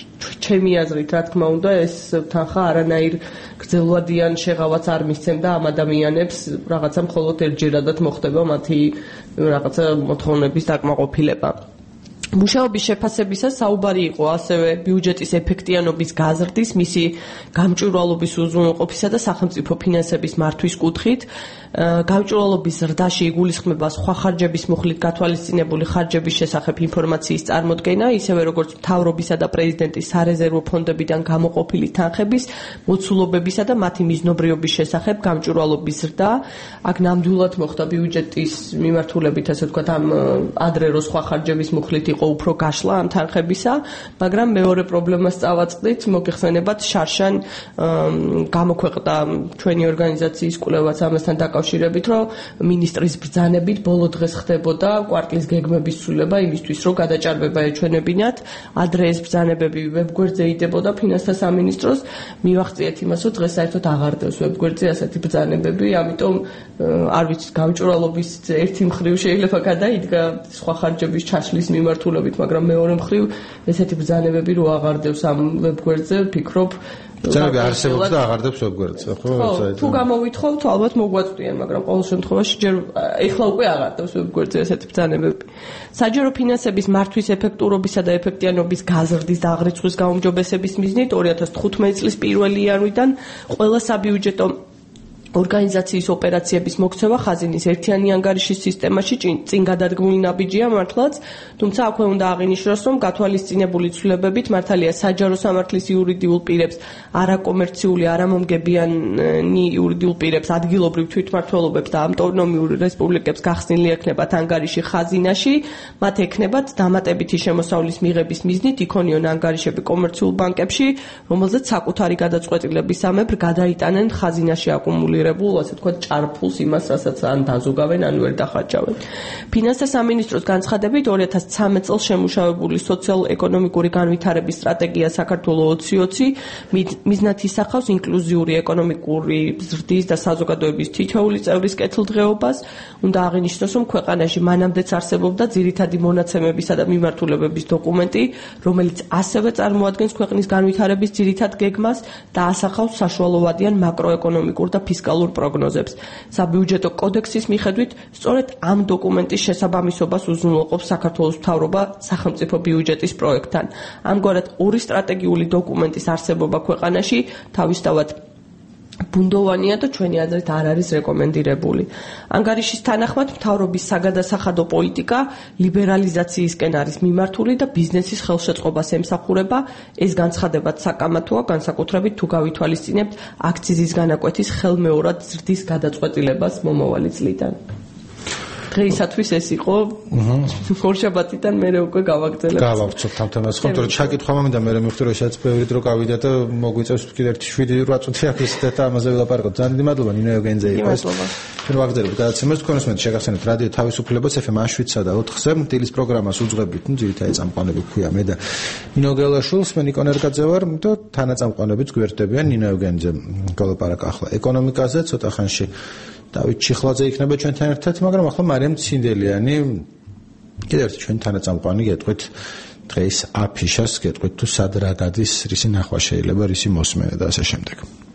Speaker 9: ჩემი აზრით, რა თქმა უნდა, ეს თანხა არანაირ გრძელვადიან შეღავათს არ მისცემდა ამ ადამიანებს, რაღაცა მხოლოდ ერთჯერადად მოხდება მათი რაღაცა მოთხოვნების დაკმაყოფილება. მუშაობის შეფასებისას საუბარი იყო ასევე ბიუჯეტის ეფექტიანობის გაზრდის, მისი გამჭვირვალობის უზრუნველყოფისა და სახელმწიფო ფინანსების მართვის კუთხით. გამჭვირვალობის ზრდაში იგულისხმება სხვა ხარჯების მუხლით გათვალისწინებული ხარჯების შესახებ ინფორმაციის წარმოდგენა, ისევე როგორც მთავრობისა და პრეზიდენტის სარეზერვო ფონდებიდან გამოყოფილი თანხების, მოცულობებისა და მათი მიზნობრიობის შესახებ გამჭვირვალობის ზრდა. აქ ნამდვილად მოხდა ბიუჯეტის მიმართულებით, ასე ვთქვათ, ამ ადრე რო სხვა ხარჯების მუხლით იყო უფრო გაშლა ამ თანხებისა, მაგრამ მეორე პრობლემას წავაწყდით, მოგეხსენებათ, შარშან გამოქვეყნდა ჩვენი ორგანიზაციის კვლევაც ამასთან დაკავშირებით, რომ მინისტრის ბრძანებით ბოლო დღეს ხდებოდა კვარტლის გეგმების ცვლილება იმისთვის, რომ გადაჭარბება ეჩვენებინათ. ადრე ეს ბრძანებები ვებგვერდზე იდებოდა ფინანსთა სამინისტროს, მივახციეთ იმას, რომ დღეს საერთოდ აღარ დევს ვებგვერდზე ასეთი ბრძანებები, ამიტომ არ ვიცი, გამჭვირვალობის ერთი მხრივ შეიძლება გადაიდგა სხვა ხარჯების ჩაშლის მიმართულებით, მაგრამ მეორე მხრივ ესეთი ბრძანებები რო აღარ დევს ამ ვებგვერდზე, ვფიქრობ
Speaker 2: ბრძანებები არსებობს და აღარ დევს ვებგვერდზე, ხო?
Speaker 9: თუ გამოვითხოვთ, ალბათ მოგვაწვდიან, მაგრამ ყოველ შემთხვევაში ჯერ ეხლა უკვე აღარ დევს ვებგვერდზე ესეთი ბრძანებები. საჯარო ფინანსების მართვის ეფექტურობისა და ეფექტიანობის გაზრდის და აღრიცხვის გაუმჯობესების მიზნით ორი ათას თხუთმეტი წლის პირველი იანვრიდან ყველა საბიუჯეტო ორგანიზაციის ოპერაციების მოქცევა ხაზინის ერთიანი ანგარიშის სისტემაში წინ გადადგმული ნაბიჯია მართლაც, თუმცა აქვე უნდა აღინიშნოს, რომ გათვალისწინებული ცვლილებებით მართალია საჯარო სამართლის იურიდიულ პირებს, არაკომერციული, არამომგებიანი იურიდიულ პირებს, ადგილობრივ თვითმმართველობებს და ავტონომიურ რესპუბლიკებს გახსნილი ექნებათ ანგარიში ხაზინაში, მათ ექნებათ დამატებითი შემოსავლის მიღების მიზნით იქონიონ ანგარიშები კომერციულ ბანკებში, რომელზეც საკუთარი გადაწყვეტილებისამებრ გადაიტანენ ხაზინაში აკუმულირებულ ასე თქვა ჭარბულს იმას, რასაც ან დაზოგავენ, ან ვერ დახარჯავენ. ფინანსთა სამინისტროს განცხადებით ორი ათას ცხრამეტ წელს შემუშავებული სოციალ-ეკონომიკური განვითარების სტრატეგია საქართველოს ოცი ოცი მიზნად ისახავს ინკლუზიური ეკონომიკური ზრდის და საზოგადოების თითოეული წევრის კეთილდღეობას. უნდა აღინიშნოს, რომ ქვეყანაში მანამდეც არსებობდა ძირითადი მონაცემებისა და მიმართულებების დოკუმენტი, რომელიც ასევე წარმოადგენს ქვეყნის განვითარების ძირითად გეგმას და ასახავს საშუალოვადიან მაკროეკონომიკურ და ფისკალურ პროგნოზებს. საბიუჯეტო კოდექსის მიხედვით, სწორედ ამ დოკუმენტის შესაბამისობას უზრუნველყოფს საქართველოს მთავრობა სახელმწიფო ბიუჯეტის პროექტთან. ამგვარად, ორი სტრატეგიული დოკუმენტის არსებობა ქვეყანაში თავისთავად ბუნდოვანია და ჩვენი აზრით არ არის რეკომენდირებული. ანგარიშის თანახმად, მთავრობის საგადასახადო პოლიტიკა ლიბერალიზაციისკენ არის მიმართული და ბიზნესის ხელშეწყობას ემსახურება. ეს განცხადებაც საკამათოა, განსაკუთრებით თუ გავითვალისწინებთ აქციზის განაკვეთის ხელმეორად ზრდის გადაწყვეტილებას მომავალი წლიდან. დღეისათვის ეს იყო ორშაბათიდან მერე უკვე გავაგრძელებ.
Speaker 2: გავავრცობთ ამ თემას. ხო, თორე ჩაკითხვა მომიდა მე მივხვდი რომ ესაც ბევრი დრო გავიდა და მოგვიწევს კიდევ ერთი შვიდი რვა წუთი აქვს და ამაზე ვილაპარაკოთ. ძალიან დიდი მადლობა ნინო ევგენიძე იყო ეს. ჩვენ ვაგრძელებთ გადაცემას, თქვენ უსმენთ შეგახსენებთ რადიო თავისუფლებას ეფ ემ შვიდსა და ოთხზე დილის პროგრამას უძღვებით, ну ძირითადად წამყვანები გვქვია მე და ნინო გელაშვილს, მე ნიკო ნერგაძე ვარ და თანაწამყვანებიც გვერდებიან ნინო ევგენიძე გალაპარაკ ახლა ეკონომიკაზე ცოტა ხანში დავით ჩიხლაძე იქნება ჩვენთან ერთად, მაგრამ ახლა მარიამ ცინდელიანი კიდევ ერთი ჩვენი თანაწამყვანი გეტყვით დღეს აფიშას გეტყვით თუ სად რა გადის, რისი ნახვა შეიძლება, რისი მოსმენა და ასე შემდეგ.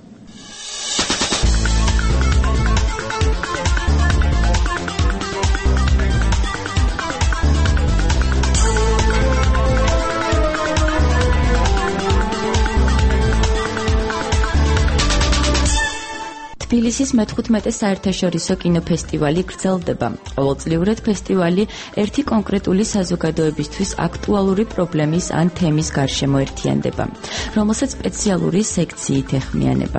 Speaker 11: თბილისის მეთხუთმეტე საერთაშორისო კინოფესტივალი გრძელდება. ყოველწლიურად ფესტივალი ერთი კონკრეტული საზოგადოებისთვის აქტუალური პრობლემის ან თემის გარშემო ერთიანდება, რომელსაც სპეციალური სექციით ეხმიანება.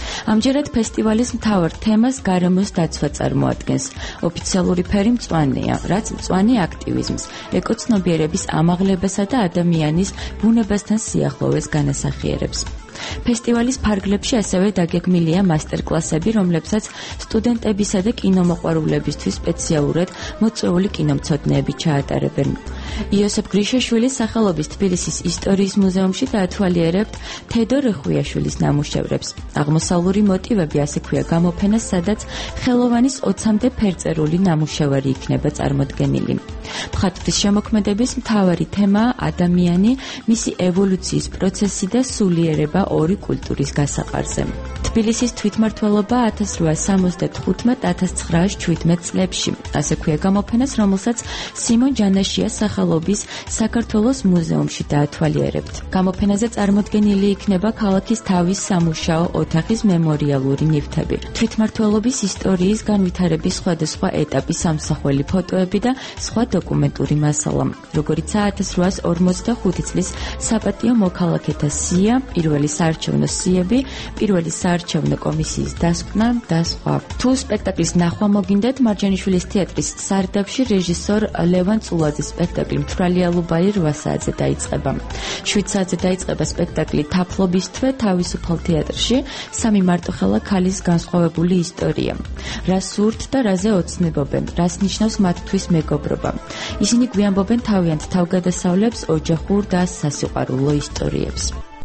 Speaker 11: ამჯერად ფესტივალის მთავარ თემას გარემოს დაცვა წარმოადგენს. ოფიციალური ფერი მწვანეა, რაც მწვანე აქტივიზმს, ეკოცნობიერების ამაღლებასა და ადამიანის ბუნებასთან სიახლოვეს განასახიერებს. ფესტივალის ფარგლებში ასევე დაგეგმილია მასტერკლასები, რომლებსაც სტუდენტებისა და კინომოყვარულებისთვის სპეციალურად მოწვეული კინომცოდნეები ჩაატარებენ. იოსებ გრიშაშვილის სახელობის თბილისის ისტორიის მუზეუმში დაათვალიერებთ თედორ რეხუიაშვილის ნამუშევრებს. აღმოსავლური მოტივები, ასე ქვია გამოფენას, სადაც ხელოვანის ოცამდე ფერწერული ნამუშევარი იქნება წარმოდგენილი. მხატვრის შემოქმედების მთავარი თემაა ადამიანი, მისი ევოლუციის პროცესი და სულიერება ორი კულტურის გასაყარზე. თბილისის თვითმმართველობა ათას რვაას სამოცდათხუთმეტ - ათას ცხრაას შვიდმეტ წლებში. ასე ქვია გამოფენას, რომელსაც სიმონ ჯანაშიას სახელობის საქართველოს მუზეუმში დაათვალიერებთ. გამოფენაზე წარმოდგენილი იქნება ქალაქის თავის სამუშაო ოთახის მემორიალური ნივთები, თვითმმართველობის ისტორიის განვითარების სხვადასხვა ეტაპის სამსახველი ფოტოები და სხვა დოკუმენტური მასალა. როგორიცაა ათას რვაას ორმოცდახუთი წლის საპატიო მოქალაქეთა სია, პირველი საარჩევნო სიები, პირველი საარჩევნო კომისიის დასკვნა და სხვა. თუ სპექტაკლის ნახვა მოგინდათ, მარჯანიშვილის თეატრის სარდაფში რეჟისორ ლევან წულაძის სპექტაკლი მთვრალი ალუბალი რვა საათზე დაიწყება. შვიდ საათზე დაიწყება სპექტაკლი თაფლობის თვე თავისუფალ თეატრში, სამი მარტოხელა ქალის განსხვავებული ისტორია. რას სურთ და რაზე ოცნებობენ, რას ნიშნავს მათთვის მეგობრობა. ისინი გვიამბობენ თავიანთ თავგადასავლებს, ოჯახურ და სასიყვარულო ისტორიებს.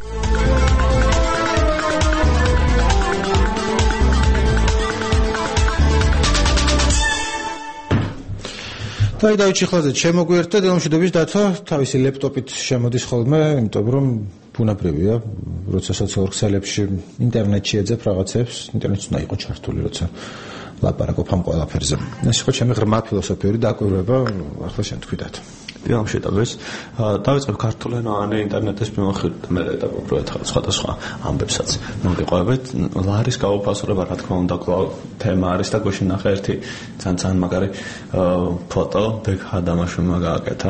Speaker 2: აი დავით ჩიხლაძე, შემოგვიერთდა დელომშვიდობის დაცვა თავისი ლეპტოპით შემოდის ხოლმე, იმიტომ რომ ბუნებრივია, როცა სოციალურ ქსელებში ინტერნეტში ეძებ რაღაცებს, ინტერნეტში უნდა იყოს ჩართული, როცა ლაპარაკობ ამ ყველაფერზე. ეს იყო ჩემი ღრმა ფილოსოფიური დაკვირვება, ახლა შენ თქვიდათ.
Speaker 12: ამ შეტაბებს დავიწყებ ქართულენოვანი ინტერნეტის მიმოხილვით, მე და უბრალოდ სხვადასხვა ამბებსაც მოგიყვებით. ლარის გაუფასურება, რა თქმა უნდა, კვლავ თემა არის და გუშინ ნახე ერთი ძალიან ძალიან მაგარი ფოტო ბეკ ჰადამაშვილმა გააკეთა.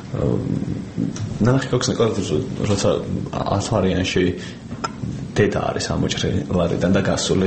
Speaker 12: ნახე ოქს ნიკოლაძე, როცა ათვარიანში დედა არის ამოჭრილი ლარიდან და გასული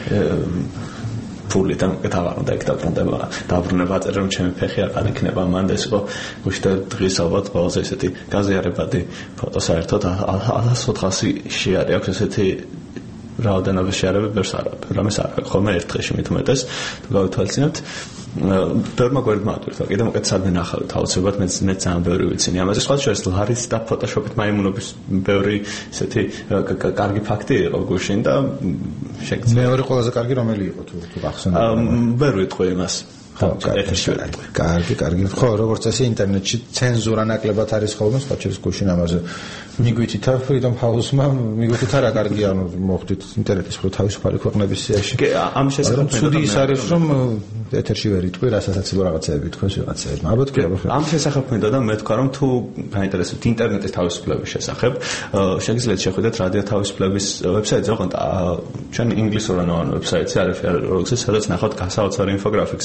Speaker 12: ფულიდან გადავარდა იქ დაბრუნდება დაბრუნება წერე რომ ჩემი ფეხი აღარ იქნება მანდ ეს იყო გუშინ დღის ალბათ ყველაზე ესეთი გაზიარებადი ფოტო საერთოდ ათას ოთხასი შეარი აქვს ესეთი რაოდენობის შეარები ბევრს არ აქვს რამეს არ აქვს ხოლმე ერთ დღეში მithumetes თუ გავითვალისწინებთ ბევრმა გვერდ მოვატვირთვა კიდევ მოკეთ სადმე ნახავთ აუცილებლად მე მე ძალიან ბევრი ვიცინი ამაზე სხვა შორის ლარის და ფოტოშოპით მაიმუნობის ბევრი ესეთი კარგი ფაქტი იყო გუშინ და შეგიძლია
Speaker 2: მეორე ყველაზე კარგი რომელი იყო თუ თუ გახსოვთ
Speaker 12: ვერ ვიტყვი იმას კარგი
Speaker 2: კარგი ხო როგორც წესი ინტერნეტში ცენზურა ნაკლებად არის ხოლმე სხვა შორის გუშინ ამაზე მიგვიწით Freedom House-მა მიგვიწით რა კარგი ანუ მოხდით ინტერნეტის ხო თავისუფალი ქვეყნების სიაში
Speaker 12: ამ შესაძლებლად
Speaker 2: ცუდი ის არის რომ ეთერში ვერ იტყვი რასაცილო რაღაცეები თქვენს ვიღაცეებს ალბათ
Speaker 12: ამ შესახებ მინდა და მე თქვა რომ თუ გაინტერესებთ ინტერნეტის თავისუფლების შესახებ შეგიძლიათ შეხვიდეთ რადიო თავისუფლების ვებსაიტზე ოღონდ ჩვენ ინგლისურენოვანი ვებსაიტი არის როგორც სადაც ნახავთ გასაოცარი ინფოგრაფიკს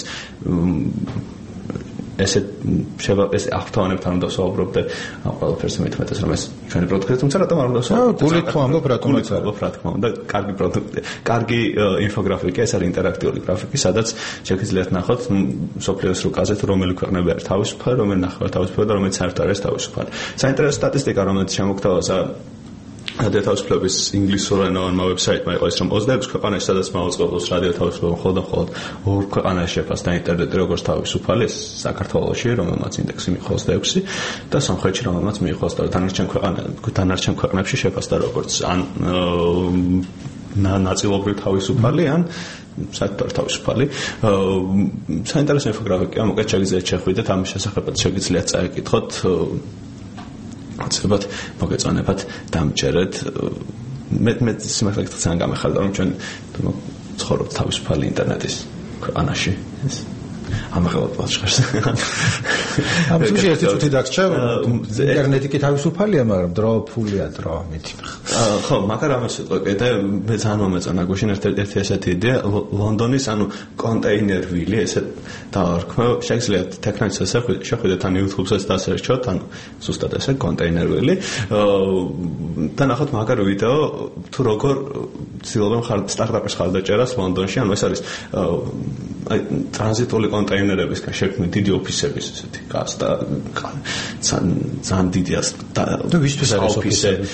Speaker 12: ესე შევა ეს ავტომატებთან უნდა ვსაუბრობდე ამ ყველაფერს მithumetes რომ ეს ჩვენი პროდუქტია თუმცა რატომ არ უნდა ვსაუბრობ
Speaker 2: გულით თუ ამბობ რატომ არ
Speaker 12: ვსაუბრობ რა თქმა უნდა კარგი პროდუქტი კარგი ინფოგრაფიკა ეს არის ინტერაქტიული გრაფიკი სადაც შეგიძლიათ ნახოთ სოფლიოს რუკაზე თუ რომელი ქვეყნები არის თავისუფალი რომელი ნახევარ თავისუფალი და რომელიც საერთოდ არის თავისუფალი საინტერესო სტატისტიკა რომელიც შემოგთავაზა რადიო თავისუფლების ინგლისურენოვანმა ვებსაიტმა იყო ის რომ ოცდაექვსი ქვეყანაში სადაც მაუწყებლობს რადიო თავისუფლება მხოლოდ მხოლოდ ორ ქვეყანაში შეფასდა ინტერნეტი როგორც თავისუფალი ეს საქართველოში რომელმაც ინდექსი მიიღო ოცდაექვსი და სამხრეთში რომელმაც მიიღო დანარჩენ ქვეყანებში დანარჩენ ქვეყნებში შეფასდა როგორც ან ნაწილობრივ თავისუფალი ან საერთოდ თავისუფალი საინტერესო ინფოგრაფიკია მოკეთ შეგიძლიათ შეხვიდეთ ამის შესახებაც შეგიძლიათ წაიკითხოთ აცებად მოგეწონებათ დამჯერეთ მე მე სიმართლე ძალიან გამეხარდა რომ ჩვენ ცხოვრობთ თავისუფალი ინტერნეტის ქვეყანაში ეს ამაღლად ვაჩხერს
Speaker 2: ამ თუში ერთი წუთი დაგჭა ინტერნეტი კი თავისუფალია მაგრამ დრო ფულია დრო მითი
Speaker 12: ხო, მაგრამ ამას ვიტყვი, კიდე მე ძალიან მომეწონა გუშინ ერთ-ერთი ესეთი იდეა, ლონდონის ანუ კონტეინერვილი, ესე დავარქმევ, შეგიძლიათ თექნოლოგიას შეხვიდეთ ან YouTube-საც დასერჩოთ, ანუ ზუსტად ესე კონტეინერვილი. და ნახოთ მაგარ ვიდეო თუ როგორ ცდილობენ სტარტაპის ხარდაჭერას ლონდონში, ანუ ეს არის აი ტრანზიტული კონტეინერებისგან შექმნილი დიდი ოფისების ესეთი გასტა ძალიან დიდი და
Speaker 2: ვისთვის არის ოფისები?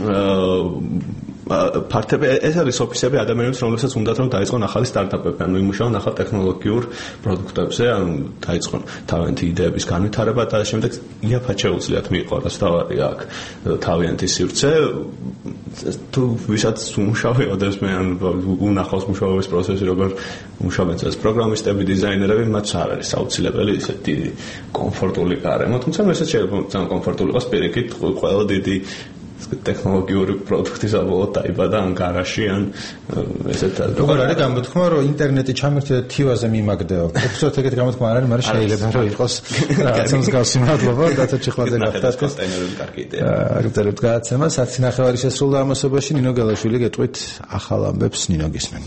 Speaker 12: ფართები ეს არის ოფისები ადამიანებს, რომლებსაც უნდათ რომ დაიწყონ ახალი სტარტაპები, ანუ იმუშაონ ახალ ტექნოლოგიურ პროდუქტებზე, ანუ დაიწყონ თავიანთი იდეების განვითარება და შემდეგ იაფად შეუძლიათ მიიღონ რაც თავი აქ თავიანთი სივრცე თუ ვისაც უმუშავეობდეს მე ან უნახავს მუშაობის პროცესი როგორ მუშაობენ ეს პროგრამისტები, დიზაინერები, მათ არ არის აუცილებელი ისეთი კომფორტული გარემო, თუმცა მესაც შეიძლება ძალიან კომფორტული იყოს პირიქით ყველა დიდი ტექნოლოგიური პროდუქტის საბოლოოდ დაიბადა ან გარაჟში ან ესეთ
Speaker 2: როგორ არის გამოთქმა რომ ინტერნეტი ჩამერთი და თივაზე მიმაგდეო. უბრალოდ ეგეთ გამოთქმა არ არის, მაგრამ შეიძლება რომ იყოს რაღაც მსგავსი მადლობა დათო ჩიხლაძე გახდათ.
Speaker 12: კონტეინერული კარგი იდეა.
Speaker 2: აგრძელებთ გადაცემას, ათი ნახევარი შესრულდა ამასობაში. ნინო გელაშვილი გეტყვით ახალ ამბებს ნინო გისმენ.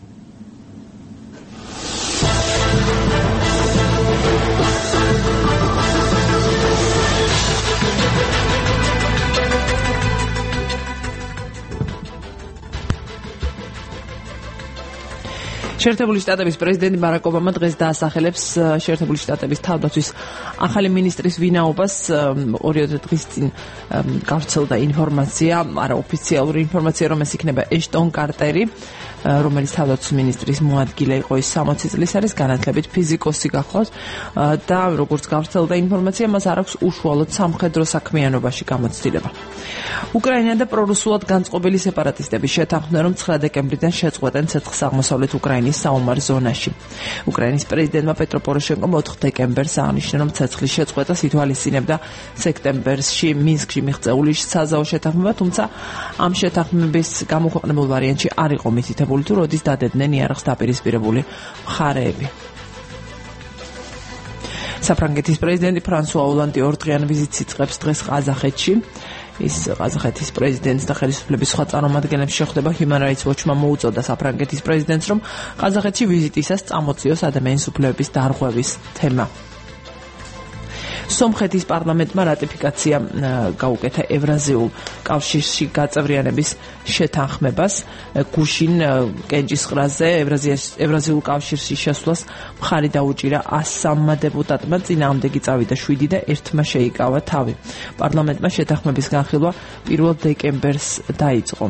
Speaker 3: შეერთებული შტატების პრეზიდენტი ბარაკ ობამა დღეს დაასახელებს შეერთებული შტატების თავდაცვის ახალი მინისტრის ვინაობას. ორი დღის წინ გავრცელდა ინფორმაცია, არაოფიციალური ინფორმაცია, რომ ეს იქნება ეშტონ კარტერი, რომელიც თავდაცვის მინისტრის მოადგილე იყო ის სამოცი წლის არის, განათლებით ფიზიკოსი გახლავს და როგორც გავრცელდა ინფორმაცია, მას არ აქვს უშუალოდ სამხედრო საქმიანობაში გამოცდილება. უკრაინა და პრორუსულად განწყობილი სეპარატისტები შეთანხმდნენ, რომ ცხრა დეკემბრიდან შეწყვეტენ ცეცხლ-აღმოსავლეთ უკრაინის საომარ ზონაში. უკრაინის პრეზიდენტმა პეტრო პოროშენკომ ოთხ დეკემბერს აღნიშნა, რომ ცეცხლის შეწყვეტას ითვალისწინებდა სექტემბერში მინსკში მიღწეული საზავო შეთანხმება, თუმცა ამ შეთანხმების გამოქვეყნებულ ვარიანტში არ იყო მითითებული თუ როდის დადედნენ იარაღს დაპირისპირებული მხარეები. საფრანგეთის პრეზიდენტი ფრანსუა ოლანდი ორდღიან ვიზიტს იწყებს დღეს ყაზახეთში. ის ყაზახეთის პრეზიდენტს და ხელისუფლების სხვა წარმომადგენლებს შეხვდება. Human Rights Watch-მა მოუწოდა საფრანგეთის პრეზიდენტს, რომ ყაზახეთში ვიზიტისას წამოწიოს ადამიანის უფლებების დარღვევის თემა. სომხეთის პარლამენტმა რატიფიკაცია გაუკეთა ევრაზიულ კავშირში გაწევრიანების შეთანხმებას. გუშინ კენჭისყრაზე ევრაზიულ კავშირში შესვლას მხარი დაუჭირა ასამმა დეპუტატმა, წინააღმდეგი წავიდა შვიდი და ერთმა შეიკავა თავი. პარლამენტმა შეთანხმების განხილვა პირველ დეკემბერს დაიწყო.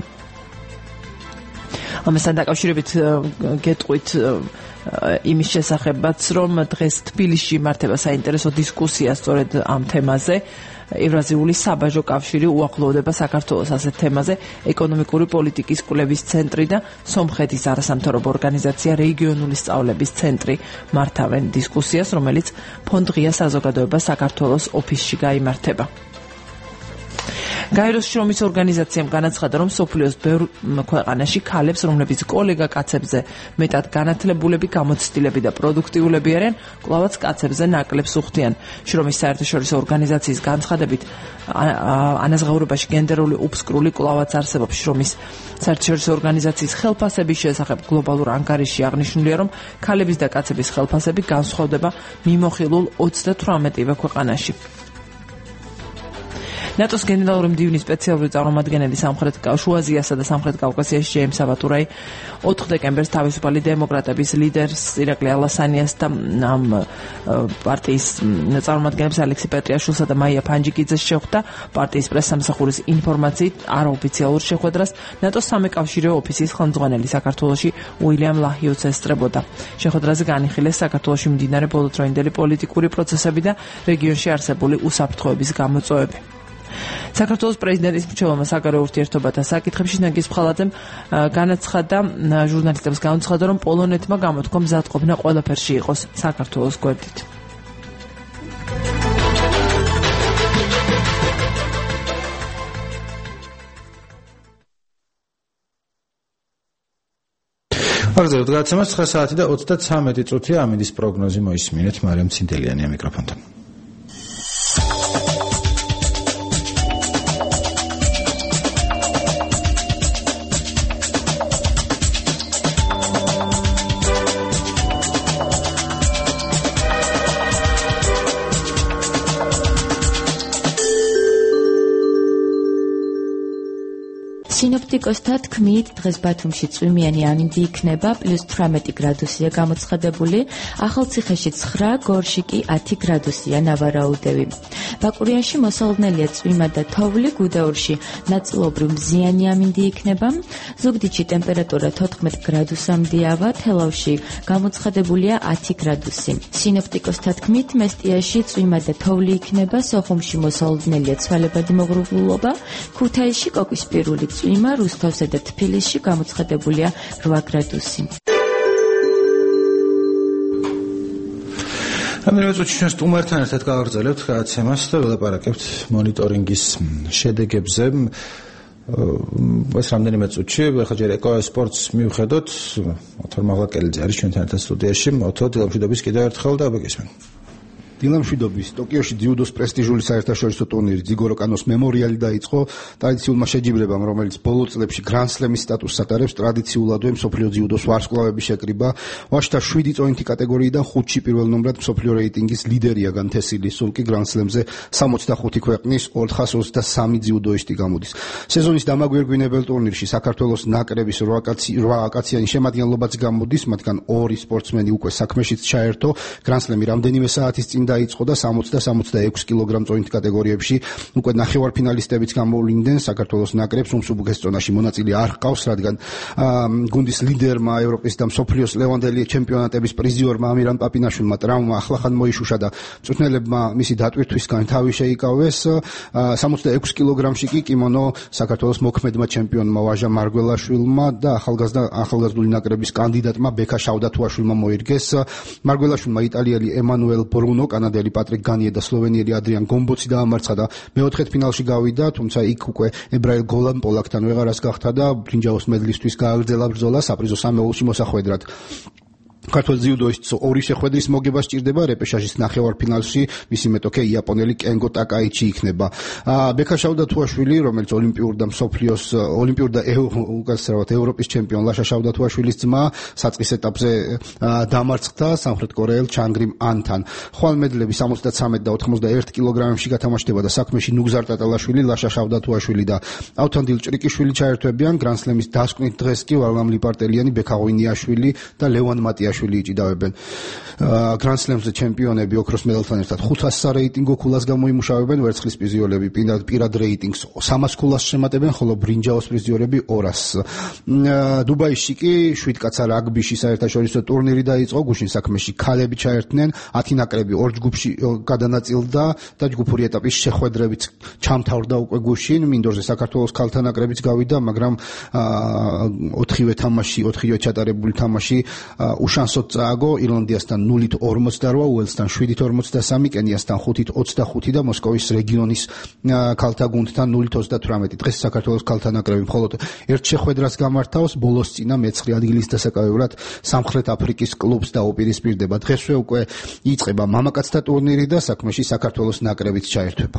Speaker 3: ამასთან დაკავშირებით გეტყვით იმის შესახებაც, რომ დღეს თბილისში იმართება საინტერესო დისკუსია სწორედ ამ თემაზე. ევრაზიული საბაჟო კავშირი უახლოვდება საქართველოს ასეთ თემაზე. ეკონომიკური პოლიტიკის კვლევის ცენტრი და სომხეთის არასამთავრობო ორგანიზაცია რეგიონული სწავლების ცენტრი მართავენ დისკუსიას, რომელიც ფონდ ღია საზოგადოება საქართველოს ოფისში გაიმართება. გაეროს შრომის ორგანიზაციამ განაცხადა, რომ სოფლიოს ბევრ ქვეყანაში ქალებს, რომლებიც კოლეგა კაცებზე მეტად განათლებულები, გამოცდილები და პროდუქტიულები არიან, კვლავაც კაცებზე ნაკლებს უხდიან. შრომის საერთაშორისო ორგანიზაციის განცხადებით, ანაზღაურებაში გენდერული უფსკრული კვლავაც არსებობს. შრომის საერთაშორისო ორგანიზაციის ხელფასების შესახებ გლობალურ ანგარიშში აღნიშნულია, რომ ქალების და კაცების ხელფასები განსხვავდება მიმოხილულ ოცდათვრამეტივე ქვეყანაში. ნატოს გენერალური მდივნის სპეციალური წარმომადგენელი სამხრეთ შუა აზიასა და სამხრეთ კავკასიაში ჯეიმს აბატურაი ოთხ დეკემბერს თავისუფალი დემოკრატების ლიდერს ირაკლი ალასანიას და ამ პარტიის წარმომადგენლებს ალექსი პეტრიაშვილსა და მაია ფანჯიკიძეს შეხვდა. პარტიის პრესსამსახურის ინფორმაციით არაოფიციალურ შეხვედრას ნატოს სამეკავშირეო ოფისის ხელმძღვანელი საქართველოში უილიამ ლაჰიუც ესწრებოდა. შეხვედრაზე განიხილეს საქართველოში მდინარე ბოლოდროინდელი პოლიტიკური პროცესები და რეგიონში არსებული უსაფრთხოების გამოწვევები. საქართველოს პრეზიდენტის მრჩეველმა საგარეო ურთიერთობათა საკითხებში ნაგის ფხალაძემ განაცხადა, ჟურნალისტებს განაცხადა, რომ პოლონეთმა გამოთქვა მზადყოფნა ყველაფერში იყოს საქართველოს გვერდით.
Speaker 2: აგრძელებთ გადაცემას ცხრა საათი და ოცდათრამეტი წუთია. ამინდის პროგნოზი მოისმინეთ. მარიამ ცინდელიანია მიკროფონთან.
Speaker 11: სინოპტიკოსთა თქმით, დღეს ბათუმში წვიმიანი ამინდი იქნება, პლუს თვრამეტი გრადუსია გამოცხადებული, ახალციხეში ცხრა, გორში კი ათი გრადუსია ნავარაუდევი. ბაკურიანში მოსალოდნელია წვიმა და თოვლი, გუდაურში ნაწილობრივ მზიანი ამინდი იქნება, ზუგდიდში ტემპერატურა თოთხმეტ გრადუსამდეავა, თელავში გამოცხადებულია ათი გრადუსი. სინოპტიკოსთა თქმით, მესტიაში წვიმა და თოვლი იქნება, სოხუმში მოსალოდნელია ცვალებადი მოღრუბლულობა, ქუთაისში კოკისპირული წვიმა, რუსთავსა და თბილისში გამოცხადებულია რვა გრადუსი.
Speaker 2: ამერე წუთში ჩვენ სტუმართან ერთად გავაგრძელებთ გადაცემას და ველაპარაკებთ მონიტორინგის შედეგებზე. ეს რამდენიმე წუთში, ახლა ჯერ ეკო სპორტს მივხედოთ, ოთარ მაღლაკელიძე არის ჩვენთან ერთად სტუდიაში. ოთო დილამშვიდობის კიდევ ერთხელ და მოგესმენ.
Speaker 13: დილამშვიდობის. ტოკიოში ძიუდოს პრესტიჟული საერთაშორისო ტურნირი ძიგორო კანოს მემორიალი დაიწყო ტრადიციულმა შეჯიბრებამ, რომელიც ბოლო წლებში გრან-სლემის სტატუსს ატარებს. ტრადიციულადვე მსოფლიო ძიუდოს ვარსკვლავები შეკრიბა. ვაშთა შვიდი წონითი კატეგორიიდან ხუთში პირველ ნომრად მსოფლიო რეიტინგის ლიდერია განთესილი. სულ კი გრან-სლემზე სამოცდახუთი ქვეყნის ოთხას ოცდასამი ძიუდოისტი გამოდის. სეზონის დამაგვირგვინებელ ტურნირში საქართველოს ნაკრების რვა აკაციანი შემადგენლობაც გამოდის, მათგან ორი სპორტსმენი უკვე საქმეშიც ჩაერთო. გრან-სლემი რამდენიმე საათის წინ დაიწყო და სამოცდა და სამოცდაექვსი კილოგრამ წონით კატეგორიებში უკვე ნახევარფინალისტებიც გამოვლინდნენ. საქართველოს ნაკრებს უმსუბუქეს ზონაში მონაწილე არ ჰყავს, რადგან გუნდის ლიდერმა ევროპის და მსოფლიოს ლევანდელი ჩემპიონატების პრიზიორმა ამირან პაპინაშვილმა ტრავმა ახლახან მოიშუშა და მწვრთნელებმა მისი დატვირთვისგან თავი შეიკავეს. სამოცდაექვსი კილოგრამში კი კიმონო საქართველოს მოქმედმა ჩემპიონმა ვაჟა მარგველაშვილმა და ახალგაზრდა ახალგაზრდული ნაკრების კანდიდატმა ბექა შავდათუაშვილმა მოირგეს. მარგველაშვილმა იტალიელი ემანუელ ბრუნო, კანადელი პატრიკ განიე და სლოვენიელი ადრიან გომბოცი დაამარცხა და მეოთხედფინალში გავიდა, თუმცა იქ უკვე ებრაელ გოლან პოლაკთან ვეღარას გახდა და ბრინჯაოს მედლისთვის გააგრძელა ბრძოლა საპრიზო სამეულში მოსახვედრად. ქართველ ძიუდოისტს ორი შეხვედრის მოგება სჭირდება, რეპეშაჟის ნახევარფინალში მისი მეტოქე იაპონელი კენგო ტაკაიჩი იქნება. ბექა შავდათუაშვილი, რომელიც ოლიმპიურ და მსოფლიოს ოლიმპიურ და უკაცრავად ევროპის ჩემპიონ ლაშა შავდათუაშვილის ძმა, საწყის ეტაპზე დამარცხდა სამხრეთ კორეელ ჩანგრიმ ანთან. ხვალ მედლები სამოცდათრამეტ და ოთხმოცდაერთი კილოგრამებში გათამაშდება და საქმეში ნუგზარ ტატალაშვილი, ლაშა შავდათუაშვილი და ავთანდილ ჭრიკიშვილი ჩაერთვებიან. გრან-სლემის დასკვნით დღეს კი ვარლამ ლიპარტელიანი, ბექა ღვინიაშვილი და ლევან მატია შვილი იჭიდავებენ. გრან-სლემზე ჩემპიონები ოქროს მედალთან ერთად ხუთას რეიტინგო ქულას გამოიმუშავებენ, ვერცხლის პრიზიორები პირად რეიტინგს სამას ქულას შემატებენ, ხოლო ბრინჯაოს პრიზიორები ორას. დუბაიში კი შვიდკაცა რაგბიში საერთაშორისო ტურნირი დაიწყო, გუშინ საქმეში ქალები ჩაერთნენ, ათი ნაკრები ორ ჯგუფში გადანაწილდა და ჯგუფური ეტაპის შეხვედრებით ჩამთავრდა უკვე გუშინ. მინდორზე საქართველოს ქალთა ნაკრებიც გავიდა, მაგრამ ოთხივე თამაში, ოთხივე ჩატარებული თამაში უშანსოდ წააგო. ირლანდიასთან ნულით ორმოცდარვა, უელსთან შვიდით ორმოცდასამი, კენიასთან ხუთით ოცდახუთი და მოსკოვის რეგიონის ქალთა გუნდთან ნულით ოცდათვრამეტი. დღეს საქართველოს ქალთა ნაკრები მხოლოდ ერთ შეხვედრას გამართავს, ბოლოს წინა მეცხრე ადგილის დასაკავებლად სამხრეთ აფრიკის კლუბს დაუპირისპირდება. დღესვე უკვე იწყება მამაკაცთა ტურნირი და საქმეში საქართველოს ნაკრებიც ჩაერთვება.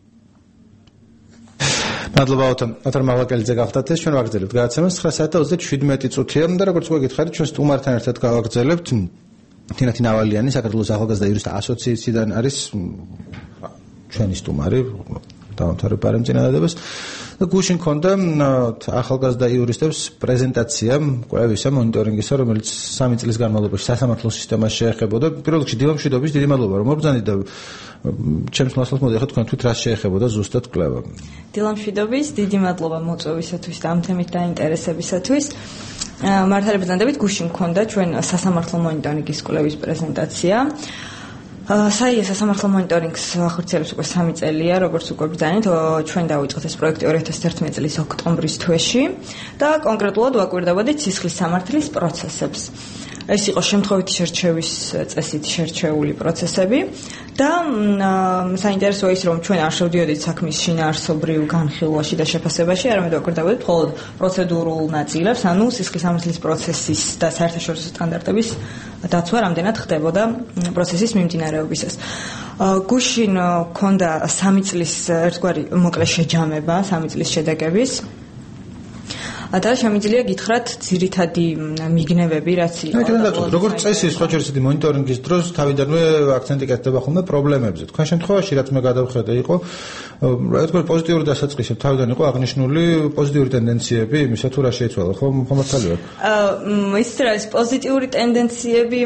Speaker 2: მადლობა ოთარ მაღლაკელიძე გახდათ ეს ჩვენ ვაგრძელებთ გადაცემას ცხრა საათი და ოცდაშვიდმეტი წუთია და როგორც უკვე გითხარით ჩვენ სტუმართან ერთად გავაგრძელებთ. თინათი ნავალიანი საქართველოს ახალგაზრდა იურისტთა ასოციაციიდან არის ჩვენი სტუმარი დაამთავრე პარემწინადადებას და გუშინ ქონდა ახალგაზრდა იურისტებს პრეზენტაცია კვლევისა მონიტორინგისა, რომელიც სამი წლის განმავლობაში სასამართლო სისტემას შეეხებოდა. პირველ რიგში დილამშვიდობის დიდი მადლობა რომ მობრძანეთ და ჩემს მასალას მოდიხარ თქვენ თვით რა შეეხებოდა ზუსტად კვლევა.
Speaker 14: დილამშვიდობის, დიდი მადლობა მოწვევისათვის და ამ თემით დაინტერესებისათვის. მართალბრძანდებით გუშინ ქონდა ჩვენ სასამართლო მონიტორინგის კვლევის პრეზენტაცია. საია სასამართლო მონიტორინგს ახორციელებს უკვე სამი წელია, როგორც უკვე ბრძანეთ, ჩვენ დავიწყეთ ეს პროექტი ორი ათას ათერთმეტი წლის ოქტომბრის თვეში და კონკრეტულად ვაკვირდებოდით სისხლის სამართლის პროცესებს. ეს იყო შემთხვევითი შერჩევის წესით შერჩეული პროცესები და საინტერესოა ის, რომ ჩვენ არ შევდიოდით საქმის შინაარსობრივ განხილვაში და შეფასებაში, არამედ ვაკვირდებოდით მხოლოდ პროცედურულ ნაწილებს, ანუ სისხლის სამართლის პროცესის და საერთაშორისო სტანდარტების დაცვა რამდენად ხდებოდა პროცესის მიმდინარეობისას. გუშინ ქონდა სამი წლის ერთგვარი მოკლე შეჯამება, სამი წლის შედეგების. და შემიძლია გითხრათ ძირითადი მიგნებები რაც იყო.
Speaker 2: აი, კიდევ როგორც წესი, სხვა ჯერ ისეთი მონიტორინგის დროს თავიდანვე აქცენტი კეთდება ხოლმე პრობლემებზე. თქვენ შემთხვევაში რაც მე გადავხედე იყო, რა თქმა უნდა, პოზიტიური დასაწყისები თავიდან იყო აღნიშნული პოზიტიური ტენდენციები, იმისა თუ რა შეიცვალა, ხო, მომხმარებელია.
Speaker 14: აა, ის რა ის პოზიტიური ტენდენციები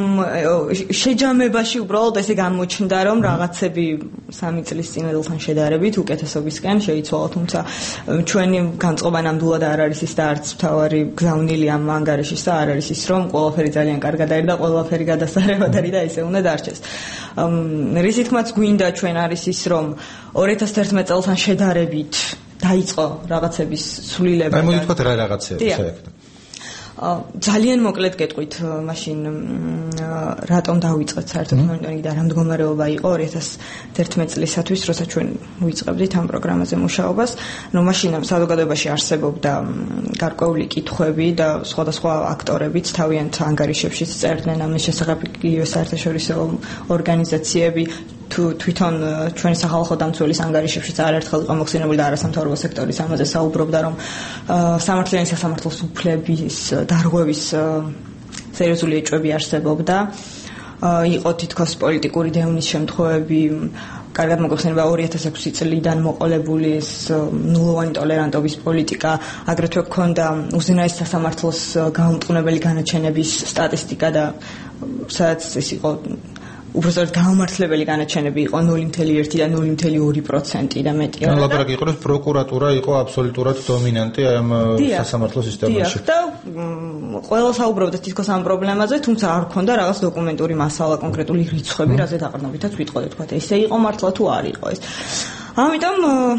Speaker 14: შეჯამებაში უბრალოდ ესე გამოჩნდა, რომ რაღაცები სამი წლის წინასთან შედარებით უკეთესობისკენ შეიცვალა, თუმცა ჩვენი განწყობა ნამდვილად არ არის ის და არც თავარი გზავნილი ამ ანგარიშის და არ არის ის, რომ ყველაფერი ძალიან კარგად არის და ყველაფერი გადასარევად არის და ესე უნდა დარჩეს. რის თქმაც გვინდა ჩვენ არის ის, რომ ორი ათას ერთმეტ წელთან შედარებით დაიწყო რაღაცების ცვლილება.
Speaker 2: აი მოდი თქვათ რა რაღაცები საერთოდ.
Speaker 14: ძალიან მოკლედ გეტყვით მაშინ რატომ დავიწყეთ საერთოდ მონიტორინგი და რა მდგომარეობა იყო ორი ათას ერთმეტ წლისათვის, როცა ჩვენ ვიწყებდით ამ პროგრამაზე მუშაობას. ნუ მაშინ საზოგადოებაში არსებობდა გარკვეული კითხვები და სხვადასხვა აქტორებიც თავიანთ ანგარიშებშიც წერდნენ ამის შესახებ, იგივე საერთაშორისო ორგანიზაციები თუ თვითონ ჩვენი სახალხო დამცველის ანგარიშებშიც არაერთხელ იყო მოხსენებული და არასამთავრობო სექტორის ამაზე საუბრობდა, რომ სამართლიანი სასამართლოს უფლების დარღვევის სერიოზული ეჭვები არსებობდა. იყო თითქოს პოლიტიკური დევნის შემთხვევები, კარგად მოგხსენება ორი ათას ექვსი წლიდან მოყოლებული ეს ნულოვანი ტოლერანტობის პოლიტიკა, აგრეთვე ჰქონდა უზენაეს სასამართლოს გაუმტყუნებელი განაჩენების სტატისტიკა და სადაც ეს იყო უბრალოდ გამართლებელი განაჩენები იყო ნული კoma ერთი და ნული კoma ორი პროცენტი და მეტია.
Speaker 2: ანუ ლაპარაკი იყო, რომ პროკურატურა იყო აბსოლუტურად დომინანტი ამ სასამართლო სისტემაში.
Speaker 14: და ყველა საუბრობდა თითქოს ამ პრობლემაზე, თუმცა არ ჰქონდა რაღაც დოკუმენტური მასალა, კონკრეტული რიცხვები, რაზე დაყრდნობითაც ვიტყოდეთ, თქვა, ესე იყო მართლა თუ არ იყო ეს. ამიტომ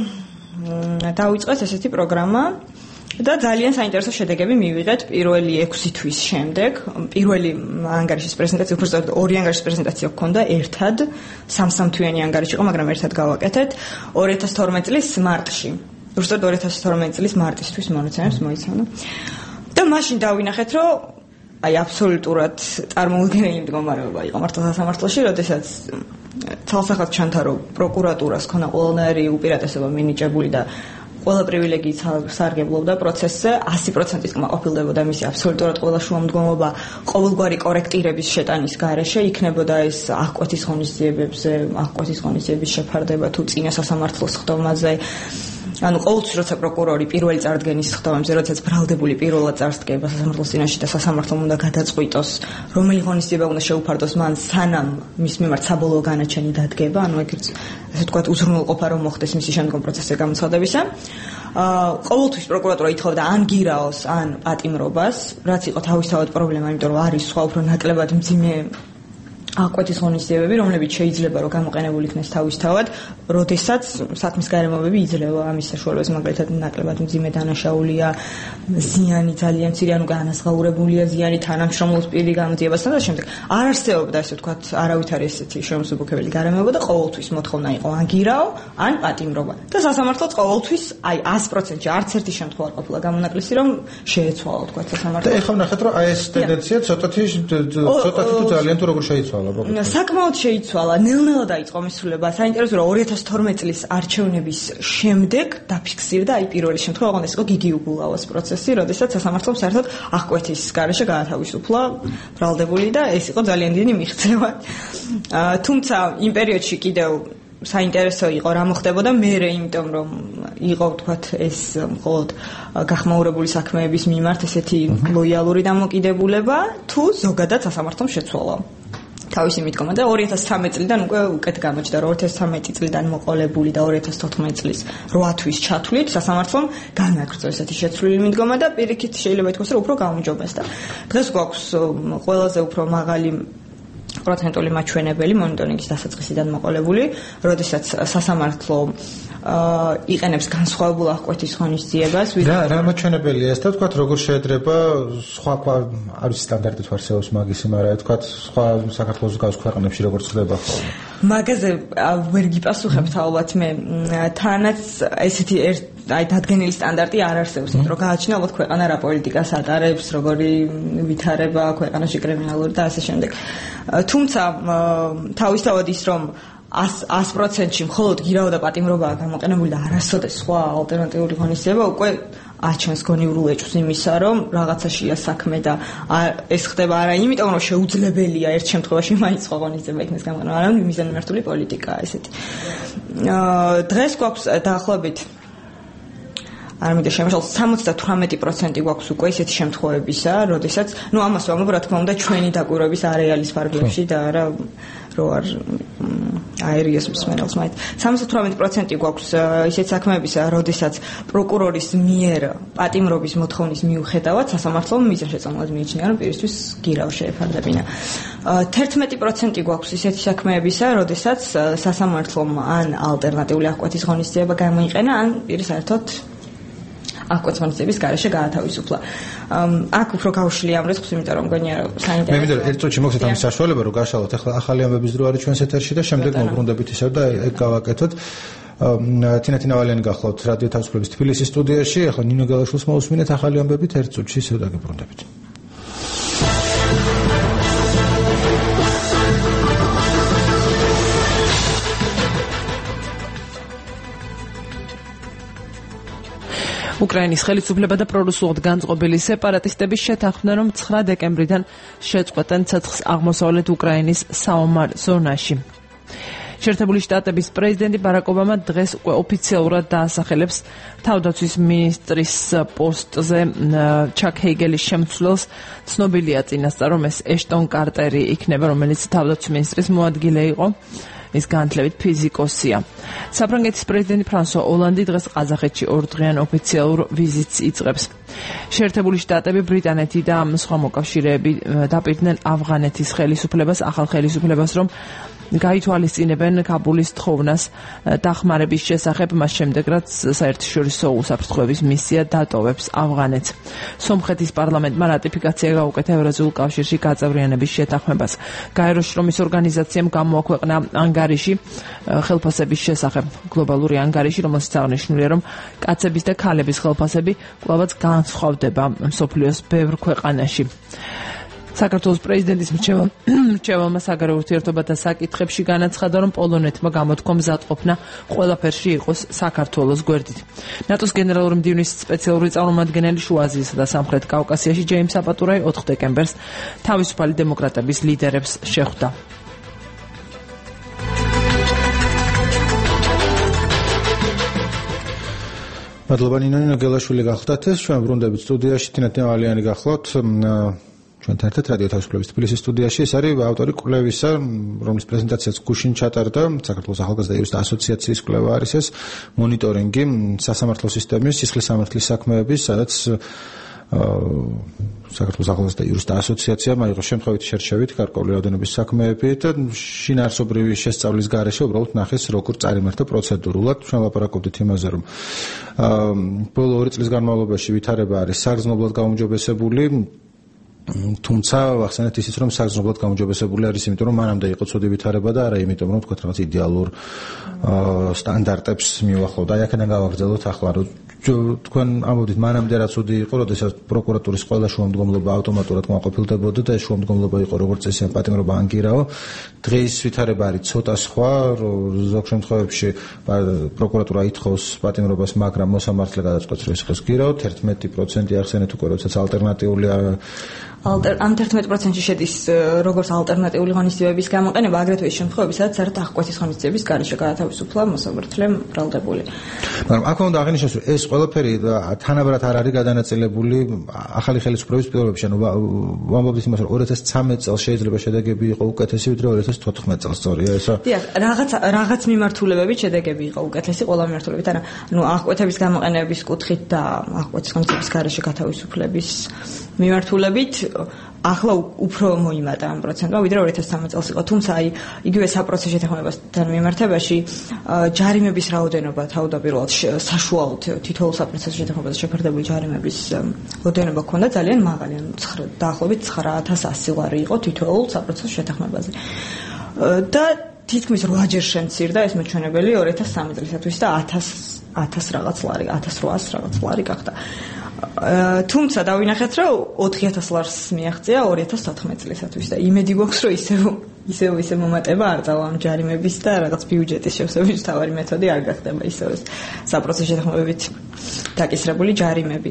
Speaker 14: დავიწყეთ ესეთი პროგრამა. და ძალიან საინტერესო შედეგები მივიღეთ პირველი ექვსი თვის შემდეგ. პირველი ანგარიშის პრეზენტაცია, უბრალოდ ორი ანგარიშის პრეზენტაცია ჰქონდა ერთად, სამ-სამთვიანი ანგარიში იყო, მაგრამ ერთად გავაკეთეთ ორი ათას თორმეტ წლის მარტში. უბრალოდ ორი ათას თორმეტ წლის მარტისთვის მონაცემებს მოიცავდა. და მაშინ დავინახეთ, რომ აი აბსოლუტურად წარმოუდგენელი მდგომარეობა იყო მართლა სასამართლოში, როდესაც თალსახად ჩანდა, რომ პროკურატურას ქონა ყველანაირი უპირატესობა მინიჭებული და ყველა პრივილეგიით სარგებლობდა პროცესზე, ასი პროცენტის კმაყოფილდებოდა მისი აბსოლუტურად ყველა შუამდგომობა ყოველგვარი კორექტირების შეტანის გარეშე, იქნებოდა ეს აღკვეთის ღონისძიებებზე, აღკვეთის ღონისძიების შეფარდება თუ წინა სასამართლოს ხდომაზე. ანუ ყოველთვის როცა პროკურორი პირველი წარდგენის ხდომებზე, როდესაც ბრალდებული პირველად წარსდგება სასამართლოს წინაშე და სასამართლომ უნდა გადაწყვიტოს, რომელი ღონისძიება უნდა შეუფარდოს მან, სანამ მის მიმართ საბოლოო განაჩენი დადგება, ანუ ეგრეთ ესე ვთქვათ უზრუნველყოფა რომ მოხდეს მისი შემდგომ პროცესზე გამოცხადებისა. აა ყოველთვის პროკურატურა ითხოვდა ან გირაოს, ან პატიმრობას, რაც იყო თავისთავად პრობლემა, იმიტომ რომ არის სხვა უფრო ნაკლებად მძიმე აღკვეთის ღონისძიებები, რომლებიც შეიძლება რომ გამოყენებული იქნეს თავისთავად, როდესაც საქმის გარემოებები იძლევა ამის საშუალებებს, მაგალითად ნაკლებად მძიმე დანაშაულია, ზიანი ძალიან მცირე, ანუ განაზღაურებულია ზიანი თანამშრომლობის პირი გამოძიებასთან და შემდეგ. არ არსებობდა ესე ვთქვათ, არავითარი ესეთი შემოსუბუქებელი გარემოება და ყოველთვის მოთხოვნა იყო ან გირაო, ან პატიმრობა. და სასამართლოც ყოველთვის აი ას პროცენტში არც ერთი შემთხვევა არ ყოფილა გამონაკლისი, რომ შეეცვალა ვთქვათ სასამართლო.
Speaker 2: და ეხლა ვნახეთ, რომ აი ეს ტენდენცია ცოტათი ცოტათი თუ ძალიან თუ როგორ შეიცვალა.
Speaker 14: საკმაოდ შეიცვალა, ნელ-ნელა დაიწყო მისვლება. საინტერესოა, რომ ორი ათას თორმეტ წლის არჩევნების შემდეგ დაფიქსირდა აი პირველი შემთხვევა, ოღონდ ეს იყო გიგი უგულავას პროცესი, როდესაც სასამართლომ საერთოდ აღკვეთის გარეშე გაათავისუფლა ბრალდებული და ეს იყო ძალიან დიდი მიღწევა. თუმცა იმ პერიოდში კიდევ საინტერესო იყო რა მოხდებოდა მერე, იმიტომ რომ იყო ვთქვათ ეს მხოლოდ გახმაურებული საქმეების მიმართ ესეთი ლოიალური დამოკიდებულება, თუ ზოგადად სასამართლომ შეცვალა თავისი მიდგომა და ორი ათას ცხრამეტ წლიდან უკვე უკეთ გამოჩნდა, რომ ორი ათას ცხრამეტი წლიდან მოყოლებული და ორი ათას თოთხმეტ წლის რვა თვის ჩათვლით სასამართლომ განაგრძო ესეთი შეცვლილი მიდგომა და პირიქით შეიძლება ითქვას, რომ უფრო გაუმჯობეს და დღეს გვაქვს ყველაზე უფრო მაღალი პროცენტული მაჩვენებელი მონიტორინგის დასაწყისიდან მოყოლებული, როდესაც სასამართლო იყენებს განსხვავებულ აღკვეთის ღონისძიებას.
Speaker 2: რა რა მაჩვენებელია ეს და თქვათ როგორ შეედრება სხვა არის სტანდარტით არსებობს მაგისი, მაგრამ თქვათ სხვა საქართველოს გავს ქვეყნებში როგორ ხდება ხოლმე.
Speaker 14: მაგაზე ვერ გიპასუხებთ ალბათ მე. თანაც ესეთი აი დადგენილი სტანდარტი არ არსებობს, იმიტომ რომ გააჩნია ალბათ ქვეყანა რა პოლიტიკას ატარებს, როგორი ვითარება ქვეყანაში კრიმინალური და ასე შემდეგ. თუმცა თავისთავად ის რომ ას პროცენტში მხოლოდ გირაო და პატიმრობაა გამოყენებული და არასოდეს სხვა ალტერნატიული ღონისძიება უკვე აჩენს გონივრულ ეჭვს იმისა, რომ რაღაცაშია საქმე და ეს ხდება არა იმიტომ, რომ შეუძლებელია ერთ შემთხვევაში მაინც ღონისძიება იქნეს გამოყენება, არამედ მიზანმიმართული პოლიტიკაა ესეთი. დღეს გვაქვს დაახლოებით არ მინდა შემოშალ სამოცდა თვრამეტი პროცენტი გვაქვს უკვე ისეთი შემთხვევებისა, როდესაც, ну ამას ვამბობ, რა თქმა უნდა, ჩვენი დაკვირვების არეალის ფარგლებში და არა რო არ აერიას მსმენელს მაინც. სამოცდა თვრამეტი პროცენტი გვაქვს ისეთ საქმეებისა, როდესაც პროკურორის მიერ პატიმრობის მოთხოვნის მიუხედავად სასამართლომ მიზანშეწონილად მიიჩნია, რომ პირისთვის გირავ შეეფარდებინა. თერთმეტი პროცენტი გვაქვს ისეთი საქმეებისა, როდესაც სასამართლომ ან ალტერნატიული აღკვეთის ღონისძიება გამოიყენა, ან პირი საერთოდ აღკვეთის ღონისძიების გარეშე გაათავისუფლა. აქ უფრო გავშლი ამ რიცხვს, იმიტომ რომ მგონია საინტერესო.
Speaker 2: მე მინდა ერთ წუთში მოგცეთ ამის საშუალება, რომ გაშალოთ ახლა ახალი ამბების დრო არის ჩვენს ეთერში და შემდეგ მოვბრუნდებით ისევ და ეგ გავაკეთოთ. თინათი ნავალიანი გახლავთ რადიო თავისუფლების თბილისის სტუდიაში, ახლა ნინო გელაშვილს მოусმინეთ ახალი ამბებით ერთ წუთში ისევ დაგებრუნდებით.
Speaker 3: უკრაინის ხელისუფლება და პრორუსულად განწყობილი სეპარატისტები შეთანხმდნენ, რომ ცხრა დეკემბრიდან შეწყვეტენ ცეცხლს აღმოსავლეთ უკრაინის საომარ ზონაში. შეერთებული შტატების პრეზიდენტი ბარაკ ობამა დღეს უკვე ოფიციალურად დაასახელებს თავდაცვის მინისტრის პოსტზე ჩაკ ჰეიგელის შემცვლელს. ცნობილია წინასწარ, რომ ეს ეშტონ კარტერი იქნება, რომელიც თავდაცვის მინისტრის მოადგილე იყო. ის განათლებით ფიზიკოსია. საფრანგეთის პრეზიდენტი ფრანსუა ოლანდი დღეს ყაზახეთში ორდღიან ოფიციალურ ვიზიტს იწყებს. შეერთებული შტატები, ბრიტანეთი და სხვა მოკავშირეები დაპირდნენ ავღანეთის ხელისუფლებას, ახალ ხელისუფლებას, რომ გაითვალისწინებენ კაბულის თხოვნას დახმარების შესახებ, მას შემდეგ რაც საერთაშორისო უსაფრთხოების მისია დატოვებს ავღანეთს. სომხეთის პარლამენტმა რატიფიკაცია გაუკეთა ევრაზიულ კავშირში გაწევრიანების შეთანხმებას. გაეროს შრომის ორგანიზაციამ გამოაქვეყნა ანგარიში ხელფასების შესახებ. გლობალური ანგარიში, რომელშიც აღნიშნულია, რომ კაცების და ქალების ხელფასები კვლავაც განსხვავდება მსოფლიოს ბევრ ქვეყანაში. საქართველოს პრეზიდენტის მრჩეველმა საგარეო ურთიერთობათა საკითხებში განაცხადა, რომ პოლონეთმა გამოთქვა მზადყოფნა ყველაფერში იყოს საქართველოს გვერდით. ნატოს გენერალური მდივნის სპეციალური წარმომადგენელი შუა აზიისა და სამხრეთ კავკასიაში ჯეიმს აპატურაი ოთხ დეკემბერს თავისუფალი დემოკრატების ლიდერებს შეხვდა.
Speaker 2: მადლობა ნინო გელაშვილი გახლდათ ეს ჩვენ ბრუნდებით სტუდიაში თინათი ნავალიანი გახლავთ ჩვენთან ერთად რადიო თავისუფლების თბილისის სტუდიაში. ეს არის ავტორი კვლევისა, რომლის პრეზენტაციაც გუშინ ჩატარდა, საქართველოს ახალგაზრდა იურისტთა ასოციაციის კვლევა არის ეს, მონიტორინგი სასამართლო სისტემის, სისხლის სამართლის საქმეების, სადაც საქართველოს ახალგაზრდა იურისტთა ასოციაციამ აიღო შემთხვევითი შერჩევით გარკვეული რაოდენობის საქმეები და შინაარსობრივი შესწავლის გარეშე უბრალოდ ნახეს, როგორ წარიმართა პროცედურულად. ჩვენ ლაპარაკობდით იმაზე, რომ ბოლო ორი წლის განმავლობაში ვითარება არის საგრძნობლად გაუმჯობესებული. თუმცა ახსენეთ ისიც, რომ საგრძნობლად გაუმჯობესებული არის, იმიტომ რომ მანამდე იყო ცუდი ვითარება და არა იმიტომ, რომ თქვა რაღაც იდეალურ სტანდარტებს მიუახლოვდა. აი აქედან გავაგრძელოთ ახლა, რომ თქვენ ამბობთ, მანამდე რა ცუდი იყო, როდესაც პროკურატურის ყველა შუამდგომლობა ავტომატურად მოაყოფილდებოდა და ეს შუამდგომლობა იყო როგორც წესი პატიმრობა ანგირაო. დღეს ვითარება არის ცოტა სხვა, ზოგ შემთხვევებში პროკურატურა ითხოვს პატიმრობას, მაგრამ მოსამართლე გადაწყვეტს, რომ ეს იყოს გირაო. თერთმეტი პროცენტი ახსენეთ უკვე, როდესაც ალტერნატიული
Speaker 14: ამ თერთმეტი პროცენტში შედის როგორც ალტერნატიული ღონისძიებების გამოყენება, აგრეთვე ის შემთხვევები, სადაც საერთოდ აღკვეთის ღონისძიების გარეშე გაათავისუფლა მოსამართლე მრავლდებული.
Speaker 2: მაგრამ აქ უნდა აღინიშნოს, რომ ეს ყველაფერი თანაბრად არ არის გადანაწილებული ახალი ხელისუფლების პირობებში. ანუ ვამბობთ იმას, რომ ორი ათას ცხრამეტ წელს შეიძლება შედეგები იყო უკეთესი, ვიდრე ორი ათას თოთხმეტ წელს, სწორია ესა?
Speaker 14: დიახ, რაღაც რაღაც მიმართულებებით შედეგები იყო უკეთესი ყველა მიმართულებით. არა, ნუ აღკვეთების გამოყენების კუთხით და აღკვეთის ღონისძიების გარეშე გათავისუფლების მიმართულებით ახლა უფრო მოიმატა ამ პროცენტმა, ვიდრე ორი ათას ცხრამეტ წელს იყო. თუმცა აი იგივე საპროცესო შეთანხმებასთან მიმართებაში ჯარიმების რაოდენობა თავდაპირველად საშუალოდ თითოეულ საპროცესო შეთანხმებაზე შეფარდებული ჯარიმების რაოდენობა ქონდა ძალიან მაღალი, დაახლოებით ცხრა ათას ასი ლარი იყო თითოეულ საპროცესო შეთანხმებაზე. და თითქმის რვაჯერ შემცირდა ეს მოჩვენებელი ორი ათას სამი წლისათვის და ათას ათას რაღაც ლარი, ათას რვაას რაღაც ლარი გახდა. თუმცა დავინახეთ, რომ ოთხი ათას ლარს მიაღწია ორი ათას თოთხმეტ წლისათვის და იმედი გვაქვს, რომ ისევ ისევ ისე მომატება არ წავა ამ ჯარიმების და რაღაც ბიუჯეტის შევსების თავარი მეთოდი არ გახდება ისევ საპროცესო შეთანხმებით დაკისრებული ჯარიმები.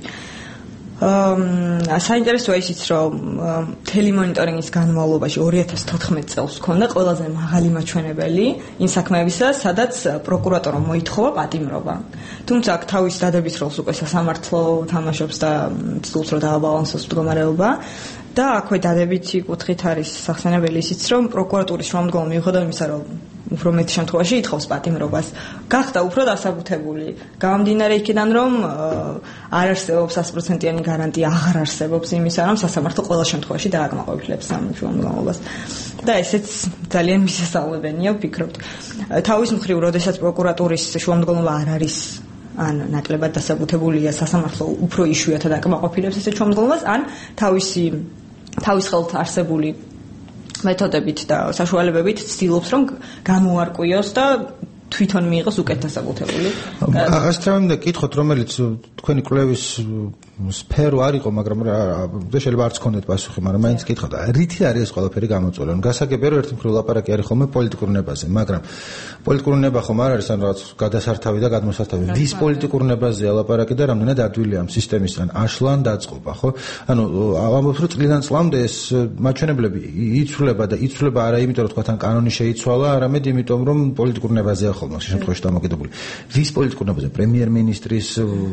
Speaker 14: აა საინტერესოა ისიც, რომ მთელი მონიტორინგის განმავლობაში ორი ათას თოთხმეტ წელს ჰქონდა ყველაზე მაღალი მაჩვენებელი იმ საქმეებისა, სადაც პროკურატორმა მოითხოვა პატიმრობა. თუმცა აქ თავის დადების როლს უკვე სასამართლო თამაშობს და ცდილობს რომ დააბალანსოს მდგომარეობა. და აქვე დადებითი კუთხით არის სახსენებელი ისიც, რომ პროკურატურის შრომდგომა მიუხედავად იმისა, რომ უფრო მეტ შემთხვევაში ითხოვს პატიმრობას, გახდა უფრო დასაბუთებული. გამომდინარე იქიდან, რომ არ არსებობს sto პროცენტიანი გარანტია, აღარ არსებობს იმისა, რომ სასამართლო ყველა შემთხვევაში დააკმაყოფილებს ამ შრომდგომობას. და ესეც ძალიან მისასალმებელია, ვფიქრობთ. თავის მხრივ, როდესაც პროკურატურის შრომდგომა არ არის ან ნაკლებად დასაბუთებულია, სასამართლო უფრო იშვიათად აკმაყოფილებს ესეთ შრომდგომას, ან თავისი თავის ხელთ არსებული მეთოდებით და საშუალებებით ცდილობს, რომ გამოარკვიოს და თვითონ მიიღოს უკეთ დასაბუთებული.
Speaker 2: ასე რომ და კითხოთ, რომელიც თქვენი კვლევის სფერო არ იყო, მაგრამ და შეიძლება არც გქონდეთ პასუხი, მაგრამ მაინც კითხოთ, რითი არის ეს ყველაფერი გამოწვეული? ანუ გასაგებია, რომ ერთი მხრივ ლაპარაკი არის ხოლმე პოლიტიკურ ნებაზე, მაგრამ პოლიტიკური ნება ხომ არ არის ან რაღაც გადასართავი და გადმოსართავი. ვის პოლიტიკურ ნებაზეა ლაპარაკი და რამდენად ადვილია ამ სისტემის ან აშლა ან დაწყობა, ხო? ანუ ამბობთ, რომ წლიდან წლამდე ეს მაჩვენებლები იცვლება და იცვლება არა იმიტომ, რომ თქვა თან კანონი შეიცვალა, არამედ იმიტომ, რომ პოლიტიკურ ნებაზეა ხოლმე შემთხვევაში დამოკიდებული. ვის პოლიტიკურ ნებაზე? პრემიერ-მინისტრის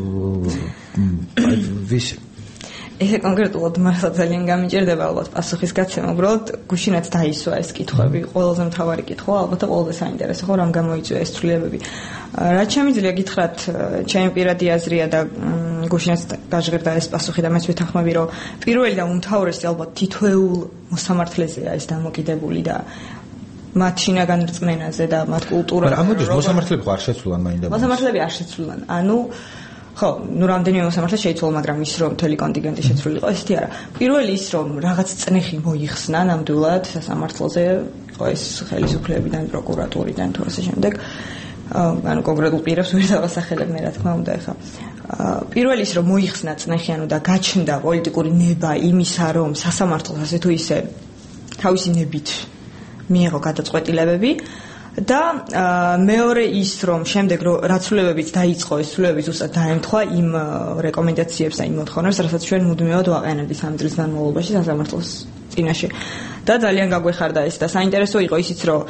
Speaker 2: ვის
Speaker 14: ესე კონკრეტულად მართლა ძალიან გამიჭირდება ალბათ პასუხის გაცემა, უბრალოდ გუშინაც დაისვა ეს კითხვები, ყველაზე მთავარი კითხვა, ალბათ და ყველაზე საინტერესო ხო, რამ გამოიწვია ეს ცვლილებები. რაც შემიძლია გითხრათ, ჩემი პირადი აზრია და გუშინაც გაჟღერდა ეს პასუხი და მეც ვეთანხმები, რომ პირველი და უმთავრესი ალბათ თითოეულ მოსამართლეზეა ეს დამოკიდებული და მათ შინაგან რწმენაზე და მათ კულტურაზე.
Speaker 2: მაგრამ ამოდის მოსამართლეები ხო არ შეცვლიან მაინდა?
Speaker 14: მოსამართლეები არ შეცვლიან. ანუ ხო, ნუ რამდენიმე მოსამართლე შეიცვალა, მაგრამ ის რომ მთელი კონტინგენტი შეცვლილი იყო, ესეთი არა. პირველი ის რომ რაღაც წნეხი მოიხსნა ნამდვილად სასამართლოზე, ხო ეს ხელისუფლებიდან, პროკურატურიდან თუ ასე შემდეგ. ანუ კონკრეტულ პირებს ვერ დავასახელებ მე, რა თქმა უნდა, ეხა. პირველი ის რომ მოიხსნა წნეხი, ანუ და გაჩნდა პოლიტიკური ნება იმისა, რომ სასამართლოს ასე თუ ისე თავისი ნებით მიიღო გადაწყვეტილებები. და მეორე ის რომ შემდეგ რაც ცვლილებებიც დაიწყო, ეს ცვლილებები ზუსტად დაემთხვა იმ რეკომენდაციებს და იმ მოთხოვნებს, რასაც ჩვენ მუდმივად ვაყენებთ ამ წლის განმავლობაში სასამართლოს წინაშე. და ძალიან გაგვეხარდა ეს და საინტერესო იყო ისიც, რომ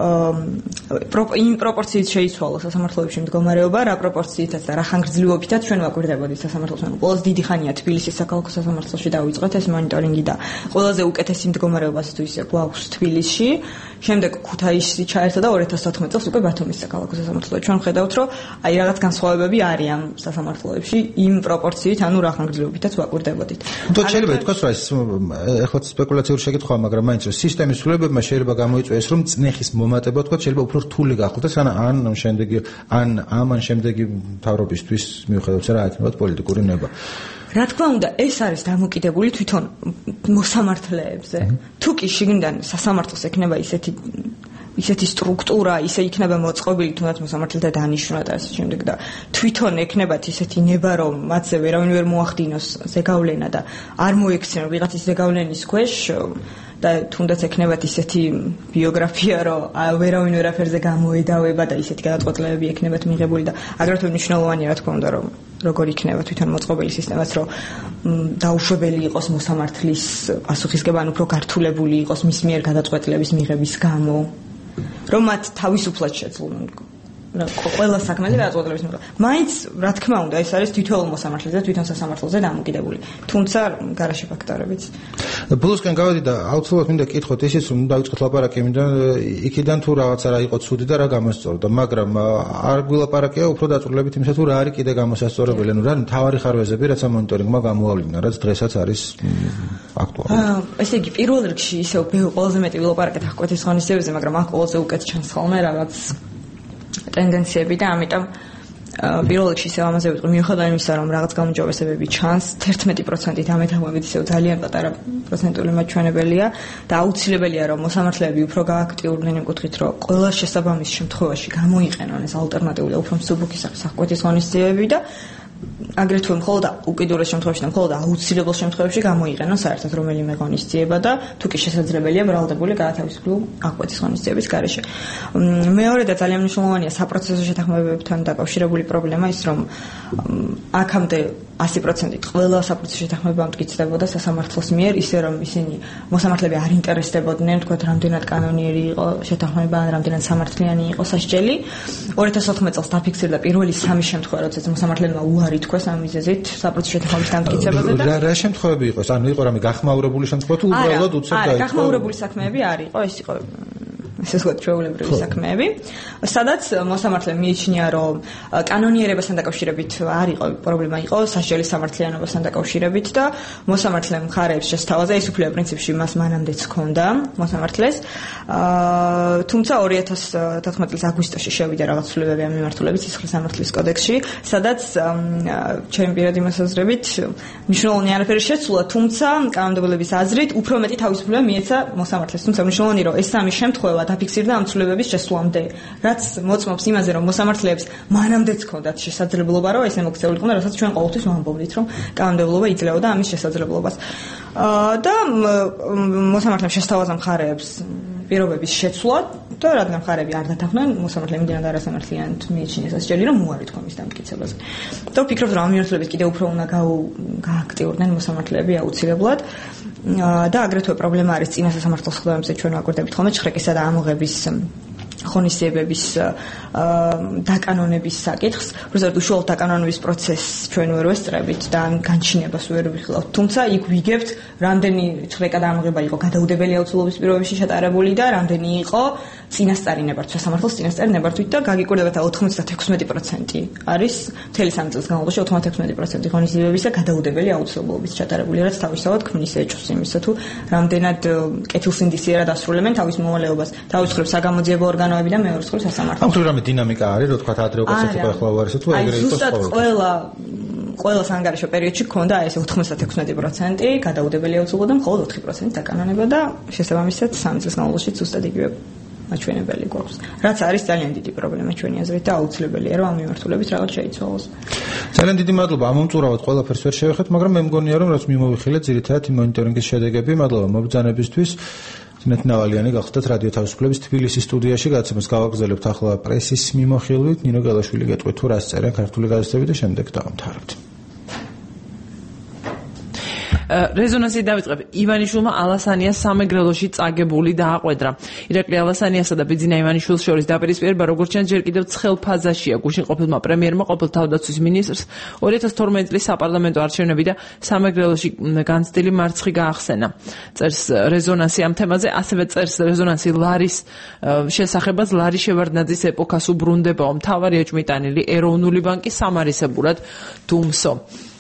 Speaker 14: იმ პროპორციით შეიცვალა სასამართლოებში მდგომარეობა, რა პროპორციითაც და რა ხანგრძლივობითაც ჩვენ ვაკვირდებოდით სასამართლოს. ყველაზე დიდი ხანია თბილისის საქალაქო სასამართლოში დავიწყეთ ეს მონიტორინგი და ყველაზე უკეთესი მდგომარეობა თუ ისე გვაქვს თბილისში. შემდეგ ქუთაისში ჩაერთო და ორი ათას თოთხმეტ წელს უკვე ბათუმის საქალაქო სასამართლოში. ჩვენ ხედავთ, რომ აი რაღაც განსხვავებები არის ამ სასამართლოებში იმ პროპორციით, ანუ რა ხანგრძლივობითაც ვაკვირდებოდით.
Speaker 2: თუ შეიძლება ითქვას, რომ ეს ეხლა სპეკულაციური შეკითხვაა, მაგრამ მაინც რომ სისტემის ცვლილებებმა შეიძლება გამოიწვიოს, რომ წნეხის მომატება თქვა შეიძლება უფრო რთული გახდეს, ან ან შემდეგი ან ამან შემდეგი მთავრობისთვის მიუხედავად რა ეთნებათ პოლიტიკური ნება.
Speaker 14: რა თქმა უნდა, ეს არის დამოკიდებული თვითონ მოსამართლეებზე. თუ კი შიგნიდან სასამართლოს ექნება ისეთი ისეთი სტრუქტურა, ისე იქნება მოწყობილი თუნდაც მოსამართლეთა დანიშვნა და ასე შემდეგ და თვითონ ექნებათ ისეთი ნება, რომ მათზე ვერავინ ვერ მოახდინოს ზეგავლენა და არ მოექცნენ ვიღაცის ზეგავლენის ქვეშ და თუნდაც ექნებათ ისეთი ბიოგრაფია, რომ ვერავინ ვერაფერზე გამოედავება და ისეთი გადაწყვეტილებები ექნებათ მიღებული და აგრეთვე მნიშვნელოვანია, რა თქმა უნდა, რომ როგორ იქნება თვითონ მოწყობილი სისტემაც, რომ დაუშვებელი იყოს მოსამართლის პასუხისგება, ან უფრო გართულებული იყოს მის მიერ გადაწყვეტილების მიღების გამო, რომ მათ თავისუფლად შეძლონ ყველა საქმეზე გადაწყვეტილების მიღება. მაინც, რა თქმა უნდა, ეს არის თითოეულ მოსამართლეზე, თვითონ სასამართლოზე დამოკიდებული. თუმცა გარშე ფაქტორებიც.
Speaker 2: ბოლოსკენ გავედი და აუცილებლად მინდა კითხოთ ისიც, რომ დავიწყოთ ლაპარაკი იმიდან, იქიდან თუ რაღაცა რა იყო ცუდი და რა გამოსწორდა, მაგრამ არ გვილაპარაკია უფრო დაწვრილებით იმისა, თუ რა არის კიდე გამოსასწორებელი, ანუ რა მთავარი ხარვეზები, რაც ამ მონიტორინგმა გამოავლინა, რაც დღესაც არის აქტუალური.
Speaker 14: ესე იგი, პირველ რიგში ისევ ყველაზე მეტი ვილაპარაკეთ აღკვეთის ღონისძიებებზე, მაგრამ აქ ყველაზე უკეთ ჩანს ხოლმე რაღაც ტენდენციები და ამიტომ პირველ რიგში ისევ ამაზე ვიტყვი, მიუხედავად იმისა, რომ რაღაც გაუმჯობესებები ჩანს, თერთმეტი პროცენტით ამეთანხმებით ისევ ძალიან პატარა პროცენტული მაჩვენებელია და აუცილებელია, რომ მოსამართლეები უფრო გააქტიურდნენ იმ კუთხით, რომ ყველა შესაბამის შემთხვევაში გამოიყენონ ეს ალტერნატიული უფრო მსუბუქი სახის აღკვეთის ღონისძიებები და აგრეთვე მხოლოდ უკიდურეს შემთხვევაში და მხოლოდ აუცილებელ შემთხვევებში გამოიყენონ საერთოდ რომელიმე ღონისძიება და თუ კი შესაძლებელია ბრალდებული გაათავისუფლო აღკვეთის ღონისძიების გარეშე. მეორე და ძალიან მნიშვნელოვანია საპროცესო შეთანხმებებთან დაკავშირებული პრობლემა ის რომ აქამდე ასი პროცენტით ყველა საპროცესო შეთანხმება მტკიცდებოდა სასამართლოს მიერ ისე რომ ისინი მოსამართლეები არ ინტერესდებოდნენ თქვათ რამდენად კანონიერი იყო შეთანხმება ან რამდენად სამართლიანი იყო სასჯელი. ორი ათას ოთხმეტ წელს დაფიქსირდა პირველი სამი შემთხვევა როდესაც მოსამართლეებმა უარი თქვეს ამ მიზეზით საპროცესო შეთანხმების დამტკიცებაზე და
Speaker 2: რა შემთხვევები იყო? ანუ იყო რამე გახმაურებული შემთხვევა თუ უბრალოდ უცებ
Speaker 14: დაიწყო? არა, გახმაურებული საქმეები არ იყო, ეს იყო ესე ვთქვათ ჩვეულებრივი საქმეები, სადაც მოსამართლემ მიიჩნია, რომ კანონიერებასთან დაკავშირებით არ იყო პრობლემა, იყო სასჯელის სამართლიანობასთან დაკავშირებით და მოსამართლემ მხარეებს შესთავაზა ის უფლება პრინციპში მას მანამდეც ჰქონდა მოსამართლეს. თუმცა ორი ათას თოთხმეტ წლის აგვისტოში შევიდა რაღაც ცვლილებები ამ მიმართულებით სისხლის სამართლის კოდექსში, სადაც ჩემი პირადი მოსაზრებით მნიშვნელოვანი არაფერი შეცვლა, თუმცა კანონმდებლობის აზრით უფრო მეტი თავისუფლება მიეცა მოსამართლეს. თუმცა მნიშვნელოვანია, რომ ეს სამი შემთხვევა დაფიქსირდა ამ ცვლილებების შესვლამდე, რაც მოწმობს იმაზე, რომ მოსამართლეებს მანამდეც ჰქონდათ შესაძლებლობა, რომ ესე მოქცეულიყო, რასაც ჩვენ ყოველთვის ვამბობთ, რომ კანონმდებლობა იძლეოდა ამის შესაძლებლობას. და მოსამართლემ შესთავაზა მხარეებს პირობების შეცვლა და რადგან მხარეები არ დათანხმდნენ, მოსამართლემ იმდენად არასამართლიანად მიიჩნია სასჯელი, რომ უარი თქვა მის დამტკიცებაზე. და ვფიქრობ, რომ ამ მიმართულებით კიდევ უფრო უნდა გააქტიურდნენ მოსამართლეები აუცილებლად. და აგრეთვე პრობლემა არის წინა სასამართლოს ხდომებზე ჩვენ ვაკვირდებით ხოლმე ჩხრეკისა და ამოღების ღონისძიებების დაკანონების საკითხს, როდესაც უშუალოდ დაკანონების პროცესს ჩვენ ვერ ვესწრებით და ამ განჩინებას ვერ ვიხილავთ. თუმცა იქ ვიგებთ, რამდენი ჩხრეკა და ამოღება იყო გადაუდებელი აუცილებლობის პირობებში ჩატარებული და რამდენი იყო წინასწარი ნებართვა, სამართლის წინასწარი ნებართვით და გაგიკვირდებათ ოცდაექვსმეტი პროცენტი არის მთელი სამი წლის განმავლობაში ოცდაექვსმეტი პროცენტი ღონისძიებებისა გადაუდებელი აუცილებლობის ჩატარებული, რაც თავისთავად ქმნის ეჭვს იმისა, თუ რამდენად კეთილსინდისიერად ასრულებენ თავის მოვალეობას, თავის მხრივ საგამოძიებო ორგანოები და მეორე მხრივ სასამართლო.
Speaker 2: ამ თუ რამე დინამიკა არის, რო თქვა ადრე უკაც იყო ახლა უარესო თუ ეგრე იყო
Speaker 14: ზუსტად ყველა ყველა სანგარეშო პერიოდში ქონდა ეს ოცდაექვსმეტი პროცენტი გადაუდებელი აუცილებლობა და მხოლოდ ოთხი პროცენტი დაკანონება და შესაბამისად სამი წლის განმავლობაში ზუსტად იგივე მაჩვენებელი გვაქვს. რაც არის ძალიან დიდი პრობლემა ჩვენი აზრით და აუცილებელია რომ ამ მიმართულებით რაღაც შეიცვალოს.
Speaker 2: ძალიან დიდი მადლობა. ამომწურავად ყველაფერს ვერ შევეხეთ, მაგრამ მე მგონია რომ რაც მიმოვიხილეთ ძირითადად იმ მონიტორინგის შედეგები, მადლობა მობრძანებისთვის. ძინეთ ნავალიანი გახდათ რადიო თავისუფლების თბილისის სტუდიაში, გადაცემას გავაგრძელებთ ახლა პრესის მიმოხილვით. ნინო გელაშვილი გეტყვით თუ რას წერენ ქართული გაზეთები და შემდეგ დავამთავრებთ.
Speaker 3: რეზონანსი დავიწყებ. ივანიშვილმა ალასანიას სამეგრელოში წაგებული დააყვედრა. ირაკლი ალასანიასა და ბიძინა ივანიშვილს შორის დაპირისპირება როგორც ჩანს ჯერ კიდევ ცხელ ფაზაშია. გუშინ ყოფილმა პრემიერმა ყოფილ თავდაცვის მინისტრს ორი ათას თორმეტი წლის საპარლამენტო არჩევნები და სამეგრელოში განცდილი მარცხი გაახსენა. წერს რეზონანსი ამ თემაზე, ასევე წერს რეზონანსი ლარის შესახებაც. ლარი შევარდნაძის ეპოქას უბრუნდებაო. მთავარი ეჭვმიტანილი ეროვნული ბანკი სამარისებურად დუმსო.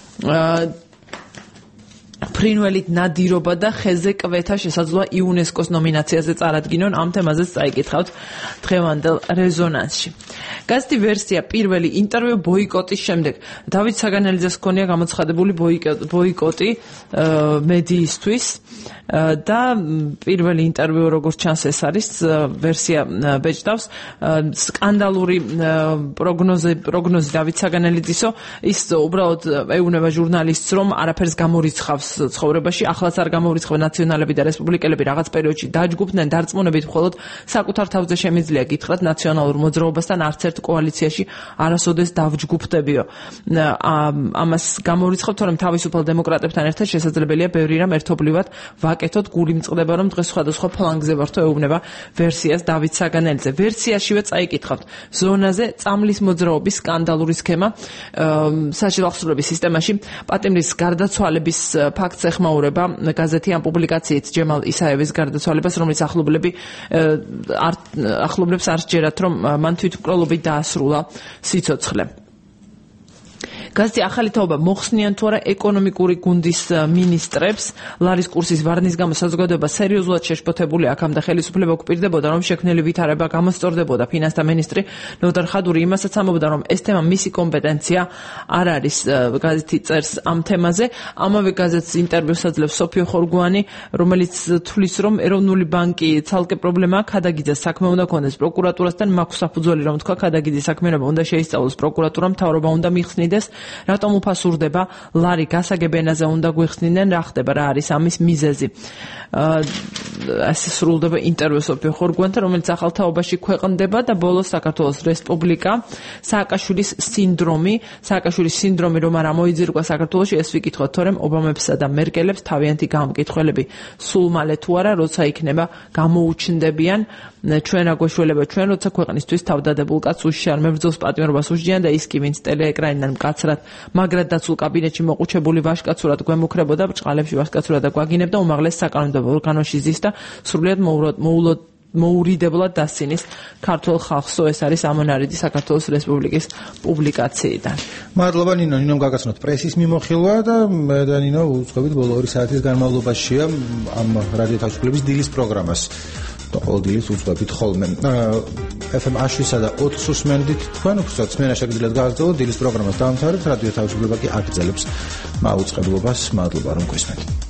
Speaker 3: ფრინველით ნადირობა და ხეზე კვეთა შესაძლოა იუნესკოს ნომინაციაზე წარადგინონ. ამ თემაზეც წაიკითხავთ დღევანდელ რეზონანსში. გაზეთი ვერსია პირველი ინტერვიუ ბოიკოტის შემდეგ. დავით საგანელიძეს ჰქონია გამოცხადებული ბოიკოტი მედიისთვის და პირველი ინტერვიუ როგორც ჩანს ეს არის ვერსია ბეჭდავს სკანდალური პროგნოზი პროგნოზი დავით საგანელიძისო ის უბრალოდ ეუბნება ჟურნალისტს რომ არაფერს გამორიცხავს ცხოვრებაში ახლაც არ გამორიცხავ ნაციონალები და რესპუბლიკელები რაღაც პერიოდში დაჯგუფდნენ დარწმუნებით მხოლოდ საკუთარ თავზე შემიძლია გითხრათ ნაციონალურ მოძრაობასთან არც ერთ კოალიციაში არასოდეს დავჯგუფდებიო ამას გამორიცხავ თორემ თავისუფალ დემოკრატებთან ერთად შესაძლებელია ბევრი რამ ერთობლივად ვაკეთოთ გული მწყდება რომ დღეს სხვადასხვა ფლანგზე ვართო ეუბნება ვერსიას დავით საგანელიძე ვერსიაშივე წაიკითხავთ ზონაზე წამლის მოძრაობის სკანდალური სქემა საჯარო სისტემაში პატიმრის გარდაცვალების ფაქტს ეხმაურება გაზეთი ამ პუბლიკაციით ჯემალ ისაევის გარდაცვალებას რომელიც ახლობლები ახლობლებს არ სჯერათ რომ მან თვითმკვლელობით დაასრულა სიცოცხლე გაზეთი ახალი თაობა მოხსნიან თუ არა ეკონომიკური გუნდის მინისტრებს ლარის კურსის ვარნის გამო საზოგადოება სერიოზულად შეშფოთებული აქამდე ხელისუფლება გვპირდებოდა რომ შექმნილი ვითარება გამოსწორდებოდა ფინანსთა მინისტრი ნოდარ ხადური იმასაც ამბობდა რომ ეს თემა მისი კომპეტენცია არ არის გაზეთი წერს ამ თემაზე ამავე გაზეთს ინტერვიუს აძლევს სოფიო ხორგვანი რომელიც თვლის რომ ეროვნული ბანკი ცალკე პრობლემაა ქადაგიძეს საქმე უნდა ქონდეს პროკურატურასთან მაქვს საფუძველი რომ თქვა ქადაგიძის საქმიანობა უნდა შეისწავლოს პროკურატურამ მთავრობა უნდა მიხსნიდეს რატომ უფასურდება ლარი გასაგებენაზე უნდა გვიხსნიდნენ რა ხდება რა არის ამის მიზეზი ასე სრულდება ინტერვიუ სოფიო ხორგვანთან რომელიც ახალ თაობაში ქვეყნდება და ბოლოს საქართველოს რესპუბლიკა სააკაშვილის სინდრომი სააკაშვილის სინდრომი რომ არ მოიძირკვა საქართველოში ეს ვიკითხოთ თორემ ობამებსა და მერკელებს თავიანთი გამკითხველები სულ მალე თუ არა როცა იქნება გამოუჩნდებიან ჩვენ აგვეშველება ჩვენ როცა ქვეყნისთვის თავდადებულ კაცს უშიშარ მებრძოლს პატიმრობას უსჯიან და ის კი ვინც ტელეეკრანიდან მკაცრად მაგრად დაცულ კაბინეტში მოყუჩებული ვაჟკაცურად გვემუქრებოდა ბრჭყალებში ვაჟკაცურად და გვაგინებდა უმაღლეს საკანონმდებლო ორგანოში ზის და სრულიად მოულოდ მოურიდებლად დასცინის ქართულ ხალხსო ეს არის ამონარიდი საქართველოს რესპუბლიკის პუბლიკაციიდან.
Speaker 2: მადლობა ნინო, ნინომ გაგაცნოთ პრესის მიმოხილვა და მე და ნინო უწყობით ბოლო ორი საათის განმავლობაშია ამ რადიო თავისუფლების დილის პროგრამას. ყოველ დილის უწყობით ხოლმე. ეფ ემ აშვილსა და ოთხს უსმენდით თქვენ უბრალოდ სმენა შეგიძლიათ გააგრძელოთ დილის პროგრამას დაამთავრებთ რადიო თავისუფლება კი აგრძელებს მაუწყებლობას. მადლობა რომ გვესმენთ.